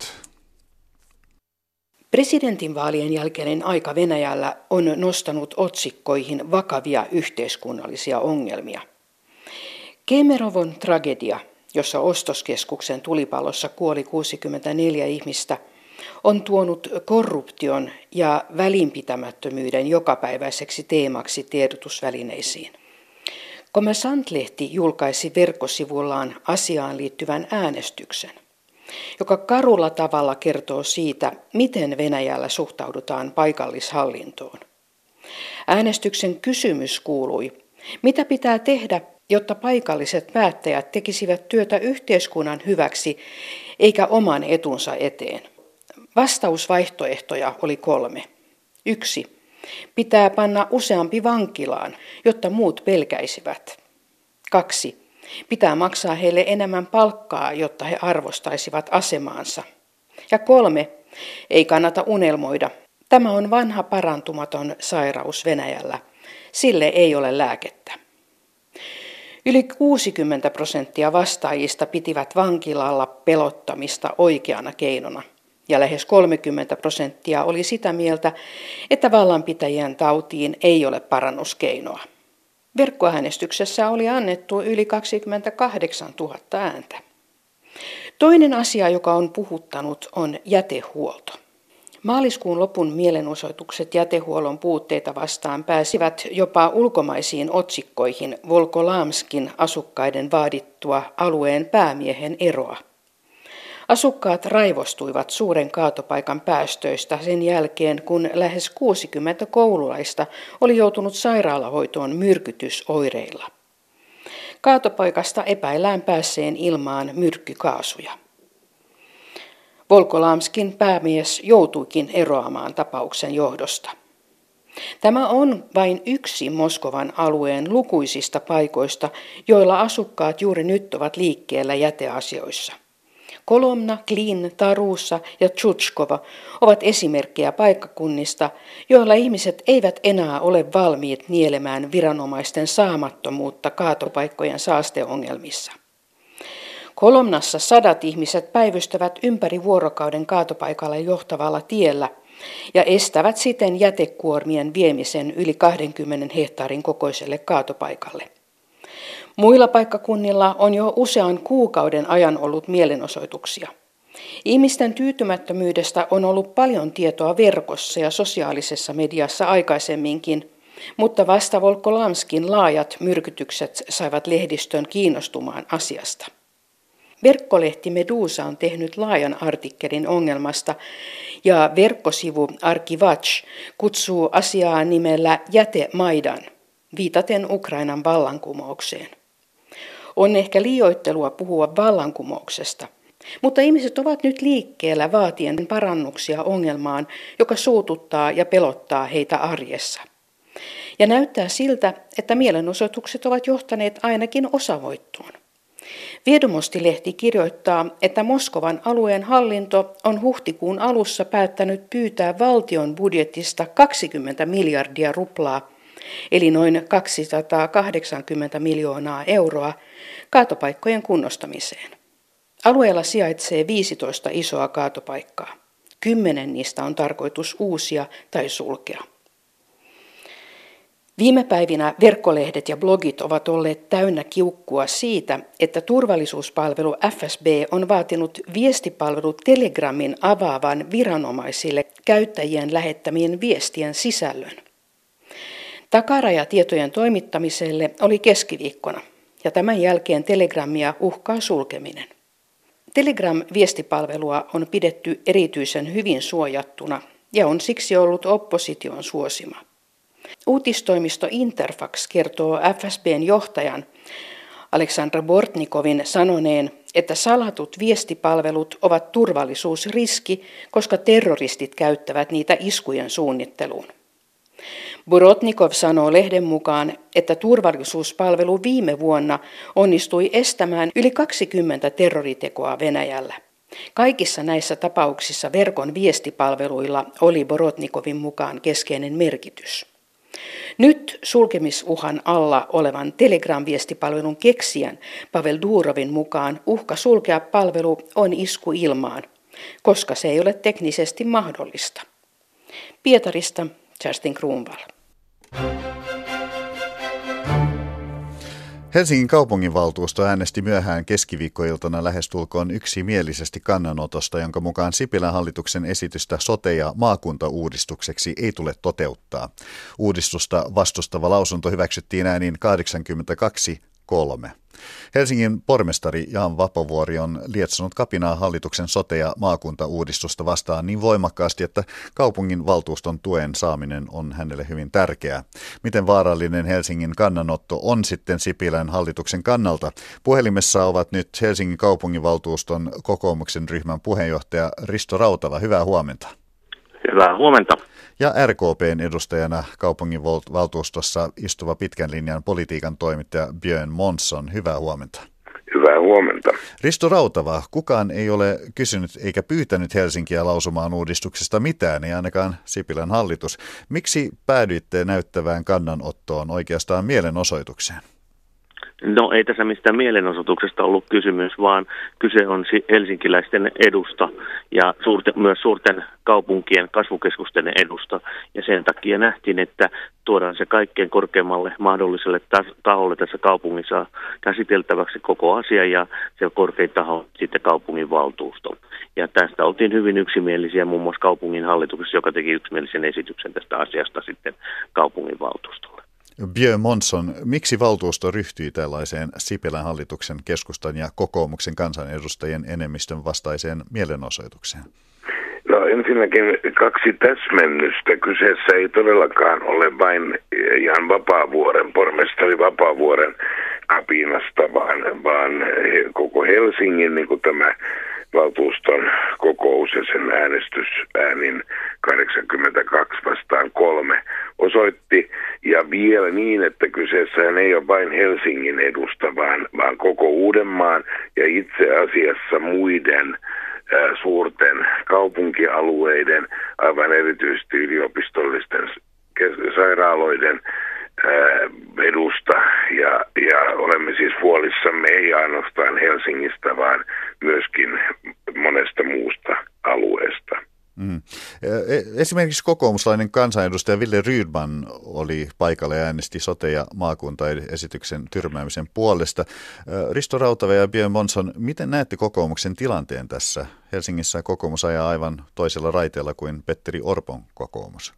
Presidentinvaalien jälkeinen aika Venäjällä on nostanut otsikkoihin vakavia yhteiskunnallisia ongelmia. Kemerovon tragedia, jossa ostoskeskuksen tulipalossa kuoli 64 ihmistä, on tuonut korruption ja välinpitämättömyyden jokapäiväiseksi teemaksi tiedotusvälineisiin. Kommersant-lehti julkaisi verkkosivullaan asiaan liittyvän äänestyksen, joka karulla tavalla kertoo siitä, miten Venäjällä suhtaudutaan paikallishallintoon. Äänestyksen kysymys kuului, mitä pitää tehdä, jotta paikalliset päättäjät tekisivät työtä yhteiskunnan hyväksi eikä oman etunsa eteen. Vastausvaihtoehtoja oli 3. 1. Pitää panna useampi vankilaan, jotta muut pelkäisivät. 2. Pitää maksaa heille enemmän palkkaa, jotta he arvostaisivat asemaansa. Ja 3. Ei kannata unelmoida. Tämä on vanha parantumaton sairaus Venäjällä. Sille ei ole lääkettä. Yli 60% vastaajista pitivät vankilalla pelottamista oikeana keinona. Ja lähes 30% oli sitä mieltä, että vallanpitäjien tautiin ei ole parannuskeinoa. Verkkoäänestyksessä oli annettu yli 28 000 ääntä. Toinen asia, joka on puhuttanut, on jätehuolto. Maaliskuun lopun mielenosoitukset jätehuollon puutteita vastaan pääsivät jopa ulkomaisiin otsikkoihin Volkolamskin asukkaiden vaadittua alueen päämiehen eroa. Asukkaat raivostuivat suuren kaatopaikan päästöistä sen jälkeen, kun lähes 60 koululaista oli joutunut sairaalahoitoon myrkytysoireilla. Kaatopaikasta epäillään päässeen ilmaan myrkkykaasuja. Volkolamskin päämies joutuikin eroamaan tapauksen johdosta. Tämä on vain yksi Moskovan alueen lukuisista paikoista, joilla asukkaat juuri nyt ovat liikkeellä jäteasioissa. Kolomna, Klin, Tarussa ja Tšutškova ovat esimerkkejä paikkakunnista, joilla ihmiset eivät enää ole valmiit nielemään viranomaisten saamattomuutta kaatopaikkojen saasteongelmissa. Kolomnassa 100 ihmiset päivystävät ympäri vuorokauden kaatopaikalle johtavalla tiellä ja estävät siten jätekuormien viemisen yli 20 hehtaarin kokoiselle kaatopaikalle. Muilla paikkakunnilla on jo usean kuukauden ajan ollut mielenosoituksia. Ihmisten tyytymättömyydestä on ollut paljon tietoa verkossa ja sosiaalisessa mediassa aikaisemminkin, mutta vasta Volkolamskin laajat myrkytykset saivat lehdistön kiinnostumaan asiasta. Verkkolehti Medusa on tehnyt laajan artikkelin ongelmasta ja verkkosivu Arkivac kutsuu asiaa nimellä Jätemaidan, viitaten Ukrainan vallankumoukseen. On ehkä liioittelua puhua vallankumouksesta, mutta ihmiset ovat nyt liikkeellä vaatien parannuksia ongelmaan, joka suututtaa ja pelottaa heitä arjessa. Ja näyttää siltä, että mielenosoitukset ovat johtaneet ainakin osavoittoon. Viedomosti-lehti kirjoittaa, että Moskovan alueen hallinto on huhtikuun alussa päättänyt pyytää valtion budjetista 20 miljardia ruplaa, eli noin 280 miljoonaa euroa kaatopaikkojen kunnostamiseen. Alueella sijaitsee 15 isoa kaatopaikkaa. 10 niistä on tarkoitus uusia tai sulkea. Viime päivinä verkkolehdet ja blogit ovat olleet täynnä kiukkua siitä, että turvallisuuspalvelu FSB on vaatinut viestipalvelu Telegramin avaavan viranomaisille käyttäjien lähettämien viestien sisällön. Takaraja tietojen toimittamiselle oli keskiviikkona, ja tämän jälkeen Telegramia uhkaa sulkeminen. Telegram-viestipalvelua on pidetty erityisen hyvin suojattuna ja on siksi ollut opposition suosima. Uutistoimisto Interfax kertoo FSB:n johtajan Aleksandra Bortnikovin sanoneen, että salatut viestipalvelut ovat turvallisuusriski, koska terroristit käyttävät niitä iskujen suunnitteluun. Borotnikov sanoo lehden mukaan, että turvallisuuspalvelu viime vuonna onnistui estämään yli 20 terroritekoa Venäjällä. Kaikissa näissä tapauksissa verkon viestipalveluilla oli Borotnikovin mukaan keskeinen merkitys. Nyt sulkemisuhan alla olevan Telegram-viestipalvelun keksijän Pavel Durovin mukaan uhka sulkea palvelu on isku ilmaan, koska se ei ole teknisesti mahdollista. Pietarista Kerstin Kruunvall.
Helsingin kaupunginvaltuusto äänesti myöhään keskiviikkoiltana lähestulkoon yksimielisesti kannanotosta, jonka mukaan Sipilän hallituksen esitystä sote- ja maakuntauudistukseksi ei tule toteuttaa. Uudistusta vastustava lausunto hyväksyttiin äänin 82-3. Helsingin pormestari Jan Vapaavuori on lietsonut kapinaa hallituksen sote- ja maakuntauudistusta vastaan niin voimakkaasti, että kaupungin valtuuston tuen saaminen on hänelle hyvin tärkeää. Miten vaarallinen Helsingin kannanotto on sitten Sipilän hallituksen kannalta? Puhelimessa ovat nyt Helsingin kaupunginvaltuuston kokoomuksen ryhmän puheenjohtaja Risto Rautava. Hyvää huomenta.
Hyvää huomenta.
Ja RKP:n edustajana kaupunginvaltuustossa istuva pitkän linjan politiikan toimittaja Björn Månsson. Hyvää huomenta.
Hyvää huomenta.
Risto Rautava, kukaan ei ole kysynyt eikä pyytänyt Helsinkiä lausumaan uudistuksesta mitään, ei ainakaan Sipilän hallitus. Miksi päädyitte näyttävään kannanottoon, oikeastaan mielenosoitukseen?
No ei tässä mistään mielenosoituksesta ollut kysymys, vaan kyse on helsinkiläisten edusta ja myös suurten kaupunkien kasvukeskusten edusta. Ja sen takia nähtiin, että tuodaan se kaikkein korkeammalle mahdolliselle taholle tässä kaupungissa käsiteltäväksi koko asia ja se korkein taho sitten kaupungin valtuusto. Ja tästä oltiin hyvin yksimielisiä muun muassa kaupungin hallituksessa, joka teki yksimielisen esityksen tästä asiasta sitten kaupungin valtuustolle.
Björn Månsson, miksi valtuusto ryhtyi tällaiseen Sipilän hallituksen, keskustan ja kokoomuksen kansanedustajien enemmistön vastaiseen mielenosoitukseen?
No ensinnäkin 2 täsmennystä. Kyseessä ei todellakaan ole vain Jan Vapaavuoren, pormestari Vapaavuoren kapinasta, vaan koko Helsingin niin kuin tämä valtuuston kokous ja sen äänestysäänin 82-3 osoitti. Ja vielä niin, että kyseessähän ei ole vain Helsingin edusta, vaan koko Uudenmaan ja itse asiassa muiden suurten kaupunkialueiden, aivan erityisesti yliopistollisten sairaaloiden edusta ja olemme siis huolissamme ei ainoastaan Helsingistä, vaan myöskin monesta muusta alueesta.
Esimerkiksi kokoomuslainen kansanedustaja Ville Rydman oli paikalla ja äänesti sote- ja maakuntaesityksen tyrmäämisen puolesta. Risto Rautava ja Björn Månsson, miten näette kokoomuksen tilanteen tässä? Helsingissä kokoomus ajaa aivan toisella raiteella kuin Petteri Orpon kokoomus.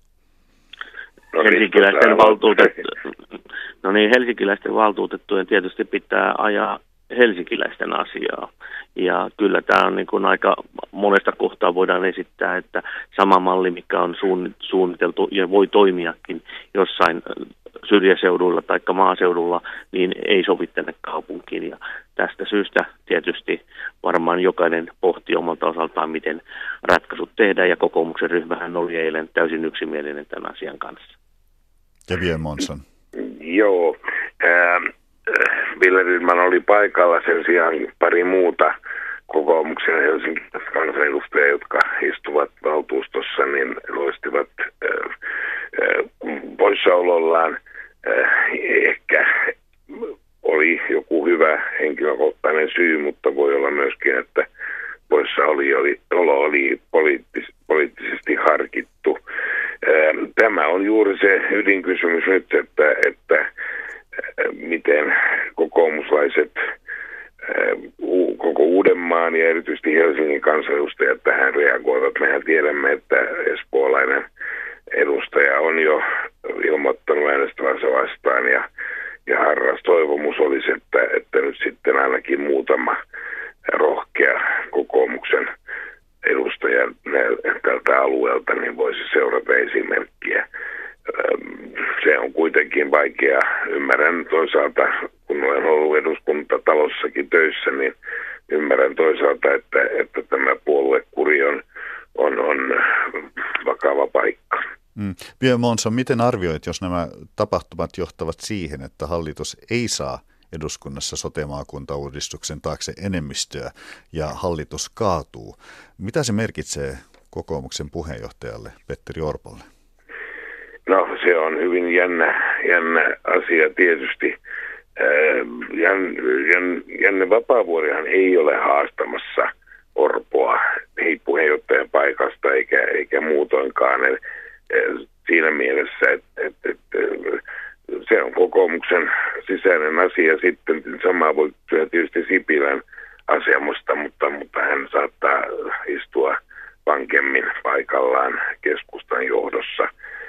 Helsinkiläisten valtuutettujen tietysti pitää ajaa helsinkiläisten asiaa. Ja kyllä tämä on niin kuin aika monesta kohtaa voidaan esittää, että sama malli, mikä on suunniteltu ja voi toimiakin jossain syrjäseudulla tai maaseudulla, niin ei sovi tänne kaupunkiin. Ja tästä syystä tietysti varmaan jokainen pohti omalta osaltaan, miten ratkaisut tehdään. Ja kokoomuksen ryhmähän oli eilen täysin yksimielinen tämän asian kanssa.
Ja Björn Månsson.
Joo. Ville Rydman oli paikalla, sen sijaan pari muuta kokoomuksen Helsingin kansanedustajia, jotka istuvat valtuustossa, niin loistivat poissaolollaan. ehkä oli joku hyvä henkilökohtainen syy, mutta voi olla myöskin, että poissaolo oli poliittisesti harkittu. Tämä on juuri se ydinkysymys nyt, että miten kokoomuslaiset, koko Uudenmaan ja erityisesti Helsingin kansanedustajat tähän reagoivat. Mehän tiedämme, että espoolainen edustaja on jo ilmoittanut äänestävänsä vastaan ja harras toivomus olisi, että nyt sitten ainakin muutama rohkea kokoomuksen edustaja tältä alueelta niin voisi seurata esimerkkiä. Se on kuitenkin vaikea. Ymmärrän toisaalta, kun olen ollut eduskuntatalossakin töissä, niin ymmärrän toisaalta, että tämä puoluekuri on vakava paikka.
Björn Månsson, miten arvioit, jos nämä tapahtumat johtavat siihen, että hallitus ei saa eduskunnassa sote-maakuntauudistuksen taakse enemmistöä ja hallitus kaatuu? Mitä se merkitsee kokoomuksen puheenjohtajalle Petteri Orpolle?
No, se on hyvin jännä asia tietysti. Janne Vapaavuorihan ei ole haastamassa Orpoa, ei puheenjohtajan paikasta eikä muutoinkaan. Siinä mielessä, että se on kokoomuksen sisäinen asia. Sitten samaa voi kysyä tietysti Sipilän asemasta, mutta hän saattaa istua vankemmin paikallaan keskustan johdossa.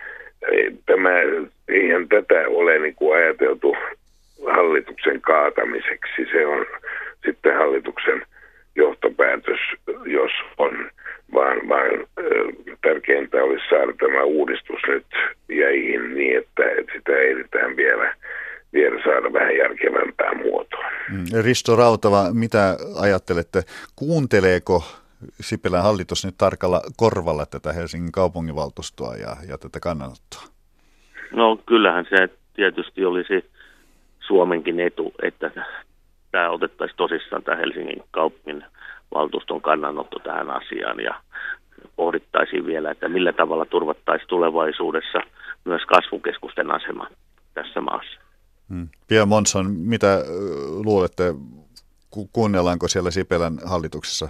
Eihän tätä ole niin kuin ajateltu hallituksen kaatamiseksi. Se on sitten hallituksen johtopäätös, jos on, vaan tärkeintä olisi saada tämä uudistus nyt jäihin niin, että sitä ehditään vielä saada vähän järkevämpää muotoa.
Risto Rautava, mitä ajattelette? Kuunteleeko Sipilän hallitus nyt tarkalla korvalla tätä Helsingin kaupunginvaltuustoa ja tätä kannanottoa?
No kyllähän se tietysti olisi Suomenkin etu, että tämä otettaisiin tosissaan tämä Helsingin kaupunginvaltuuston kannanotto tähän asiaan ja pohdittaisiin vielä, että millä tavalla turvattaisiin tulevaisuudessa myös kasvukeskusten asema tässä maassa.
Björn Månsson, mitä luulette, kuunnellaanko siellä Sipilän hallituksessa?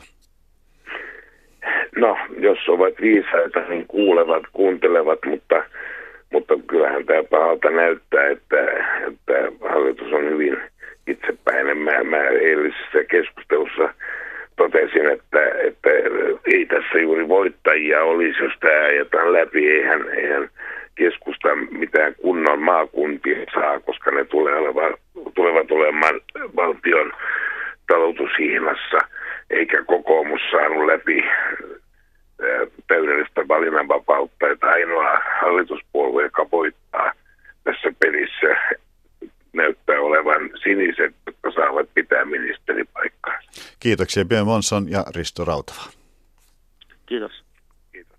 No, jos ovat viisaita, niin kuuntelevat, mutta kyllähän tämä pahalta näyttää, että hallitus on hyvin itsepäinen. Mä eilisessä keskustelussa totesin, että ei tässä juuri voittajia olisi, jos tämä ajetaan läpi. Eihän keskusta mitään kunnon maakuntia saa, koska ne tulevat olemaan valtion taloutushihnassa, eikä kokoomus saanut läpi täydellistä valinnanvapautta, että ainoa hallituspuolue, joka voittaa tässä pelissä, näyttää olevan siniset, jotka saavat pitää ministeripaikkaa.
Kiitoksia Björn Månsson ja Risto Rautava.
Kiitos.
Kiitos.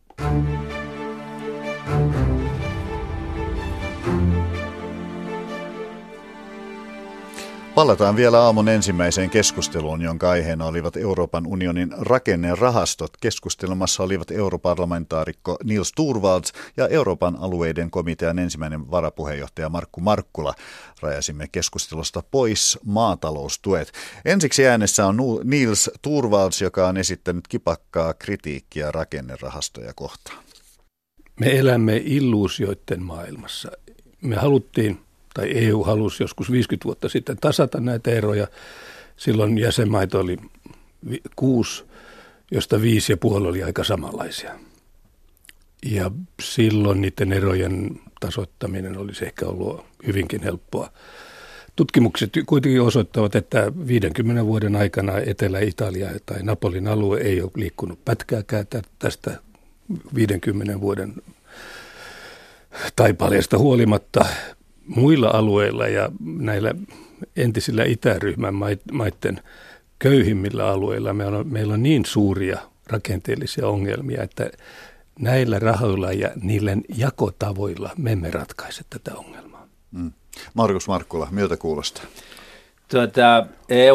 Palataan vielä aamun ensimmäiseen keskusteluun, jonka aiheena olivat Euroopan unionin rakennerahastot. Keskustelemassa olivat europarlamentaarikko Nils Torvalds ja Euroopan alueiden komitean ensimmäinen varapuheenjohtaja Markku Markkula. Rajasimme keskustelusta pois maataloustuet. Ensiksi äänessä on Nils Torvalds, joka on esittänyt kipakkaa kritiikkiä rakennerahastoja kohtaan.
Me elämme illuusioiden maailmassa. Me haluttiin, tai EU halusi joskus 50 vuotta sitten tasata näitä eroja. Silloin jäsenmaita oli 6, josta 5,5 oli aika samanlaisia. Ja silloin niiden erojen tasoittaminen olisi ehkä ollut hyvinkin helppoa. Tutkimukset kuitenkin osoittavat, että 50 vuoden aikana Etelä-Italia tai Napolin alue ei ole liikkunut pätkääkään tästä 50 vuoden taipaleesta huolimatta. Muilla alueilla ja näillä entisillä itäryhmän maiden köyhimmillä alueilla meillä on niin suuria rakenteellisia ongelmia, että näillä rahoilla ja niillä jakotavoilla me emme ratkaise tätä ongelmaa.
Markus Markkula, miltä kuulostaa?
EUnhan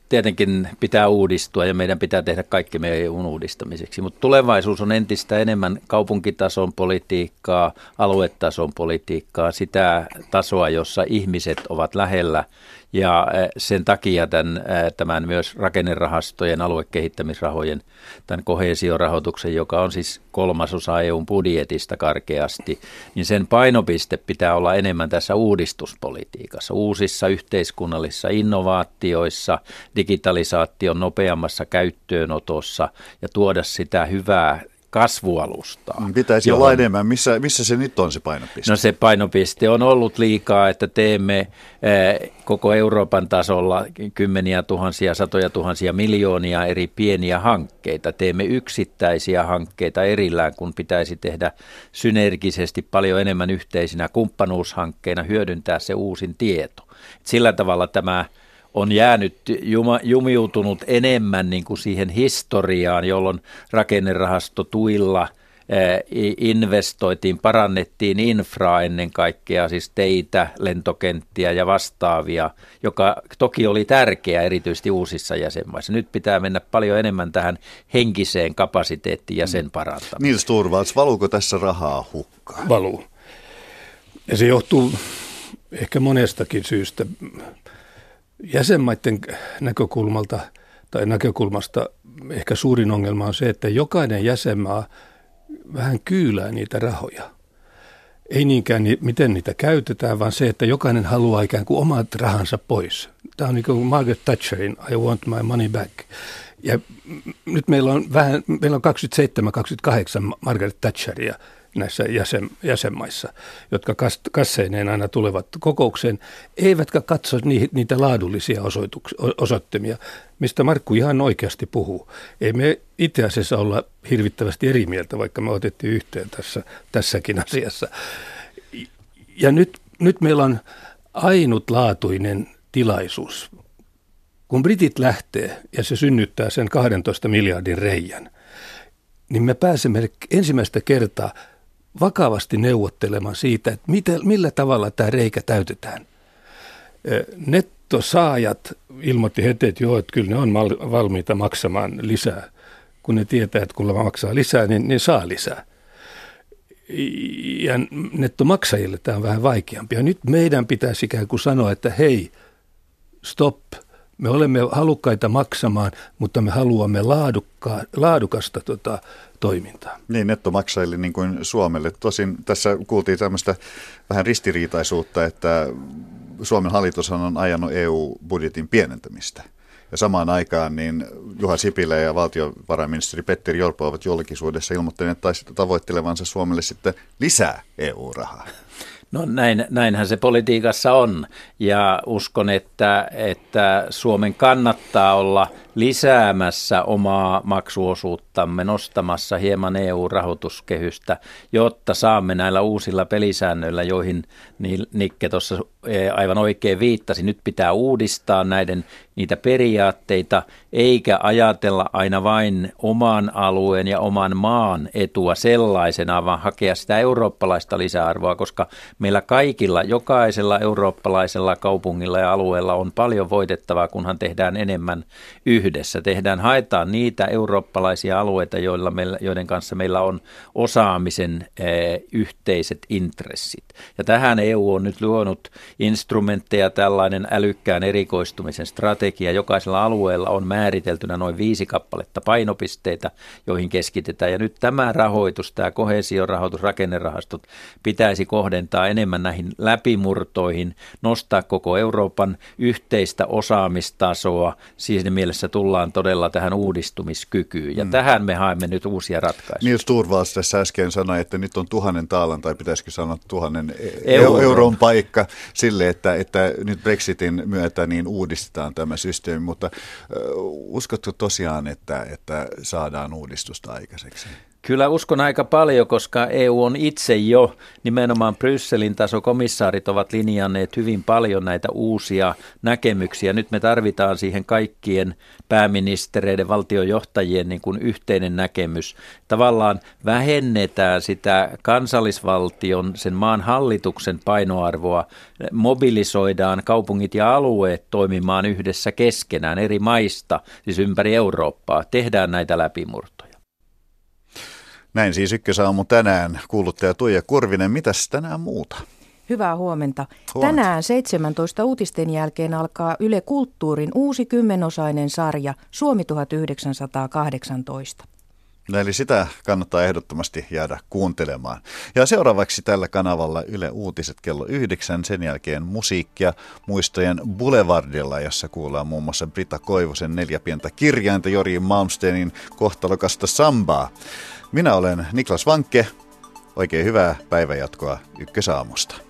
tietenkin pitää uudistua ja meidän pitää tehdä kaikki meidän EU:n uudistamiseksi, mutta tulevaisuus on entistä enemmän kaupunkitason politiikkaa, aluetason politiikkaa, sitä tasoa, jossa ihmiset ovat lähellä. Ja sen takia tämän myös rakennerahastojen, aluekehittämisrahojen, tämän koheesiorahoituksen, joka on siis 1/3 EUn budjetista karkeasti, niin sen painopiste pitää olla enemmän tässä uudistuspolitiikassa, uusissa yhteiskunnallisissa innovaatioissa, digitalisaation nopeammassa käyttöönotossa ja tuoda sitä hyvää kasvualustaa.
Pitäisi olla enemmän. Missä se nyt on se painopiste?
No se painopiste on ollut liikaa, että teemme koko Euroopan tasolla kymmeniä tuhansia, satoja tuhansia, miljoonia eri pieniä hankkeita. Teemme yksittäisiä hankkeita erillään, kun pitäisi tehdä synergisesti paljon enemmän yhteisinä kumppanuushankkeina, hyödyntää se uusin tieto. Sillä tavalla tämä on jäänyt jumiutunut enemmän niin kuin siihen historiaan, jolloin rakennerahastotuilla investoitiin, parannettiin infraa ennen kaikkea, siis teitä, lentokenttiä ja vastaavia, joka toki oli tärkeää erityisesti uusissa jäsenmaissa. Nyt pitää mennä paljon enemmän tähän henkiseen kapasiteettiin ja sen parantamiseen.
Niels Torvalds, valuuko tässä rahaa hukkaan?
Valuu. Ja se johtuu ehkä monestakin syystä. Jäsenmaiden näkökulmasta ehkä suurin ongelma on se, että jokainen jäsenmaa vähän kyylää niitä rahoja. Ei niinkään miten niitä käytetään, vaan se, että jokainen haluaa ikään kuin omat rahansa pois. Tämä on niin kuin Margaret Thatcherin I want my money back. Ja nyt meillä on 27-28 Margaret Thatcheria näissä jäsenmaissa, jotka kasseineen aina tulevat kokoukseen, eivätkä katso niitä laadullisia osoittimia, mistä Markku ihan oikeasti puhuu. Ei me itse asiassa olla hirvittävästi eri mieltä, vaikka me otettiin yhteen tässäkin asiassa. Ja nyt meillä on ainutlaatuinen tilaisuus. Kun britit lähtee ja se synnyttää sen 12 miljardin reijän, niin me pääsemme ensimmäistä kertaa vakavasti neuvottelemaan siitä, että millä tavalla tämä reikä täytetään. Nettosaajat ilmoitti heti, että joo, että kyllä ne on valmiita maksamaan lisää. Kun ne tietää, että kun maksaa lisää, niin saa lisää. Ja nettomaksajille tämä on vähän vaikeampi. Ja nyt meidän pitäisi ikään kuin sanoa, että hei, stop. Me olemme halukkaita maksamaan, mutta me haluamme laadukasta toimintaa.
Niin, nettomaksajille niin kuin Suomelle. Tosin tässä kuultiin tämmöistä vähän ristiriitaisuutta, että Suomen hallitushan on ajanut EU-budjetin pienentämistä. Ja samaan aikaan niin Juha Sipilä ja valtiovarainministeri Petteri Orpo ovat julkisuudessa ilmoittaneet tavoittelevansa Suomelle sitten lisää EU-rahaa.
No näinhän se politiikassa on, ja uskon, että Suomen kannattaa olla lisäämässä omaa maksuosuuttamme, nostamassa hieman EU-rahoituskehystä, jotta saamme näillä uusilla pelisäännöillä, joihin Nikke tuossa aivan oikein viittasi. Nyt pitää uudistaa niitä periaatteita, eikä ajatella aina vain oman alueen ja oman maan etua sellaisena, vaan hakea sitä eurooppalaista lisäarvoa, koska meillä kaikilla, jokaisella eurooppalaisella kaupungilla ja alueella on paljon voitettavaa, kunhan tehdään enemmän yhdessä. Haetaan niitä eurooppalaisia alueita, joiden kanssa meillä on osaamisen yhteiset intressit. Ja tähän EU on nyt luonut instrumentteja, tällainen älykkään erikoistumisen strategia. Jokaisella alueella on määriteltynä noin 5 kappaletta painopisteitä, joihin keskitetään. Ja nyt tämä rahoitus, tämä koheesiorahoitus, rakennerahastot pitäisi kohdentaa enemmän näihin läpimurtoihin, nostaa koko Euroopan yhteistä osaamistasoa. Siinä mielessä tullaan todella tähän uudistumiskykyyn. Ja tähän me haemme nyt uusia ratkaisuja.
Niels Torvalds tässä äsken sanoi, että nyt on 1000 taalan, tai pitäisikö sanoa 1000 euron paikka sille, että nyt Brexitin myötä niin uudistetaan tämä systeemi, mutta uskotko tosiaan, että saadaan uudistusta aikaiseksi?
Kyllä uskon aika paljon, koska EU on itse jo, nimenomaan Brysselin tasokomissaarit ovat linjanneet hyvin paljon näitä uusia näkemyksiä. Nyt me tarvitaan siihen kaikkien pääministereiden, valtiojohtajien niin kuin yhteinen näkemys. Tavallaan vähennetään sitä kansallisvaltion, sen maan hallituksen painoarvoa, mobilisoidaan kaupungit ja alueet toimimaan yhdessä keskenään eri maista, siis ympäri Eurooppaa. Tehdään näitä läpimurtoja.
Näin siis Ykkösaamu tänään. Kuuluttaja Tuija Kurvinen, mitäs tänään muuta?
Hyvää huomenta. Tänään 17 uutisten jälkeen alkaa Yle Kulttuurin uusi 10-osainen sarja Suomi 1918.
Eli sitä kannattaa ehdottomasti jäädä kuuntelemaan. Ja seuraavaksi tällä kanavalla Yle Uutiset kello 9, sen jälkeen musiikkia muistojen Boulevardilla, jossa kuullaan muun muassa Brita Koivusen 4 pientä kirjainta, Jori Malmstenin kohtalokasta sambaa. Minä olen Niklas Vankke. Oikein hyvää päivänjatkoa Ykkösaamusta.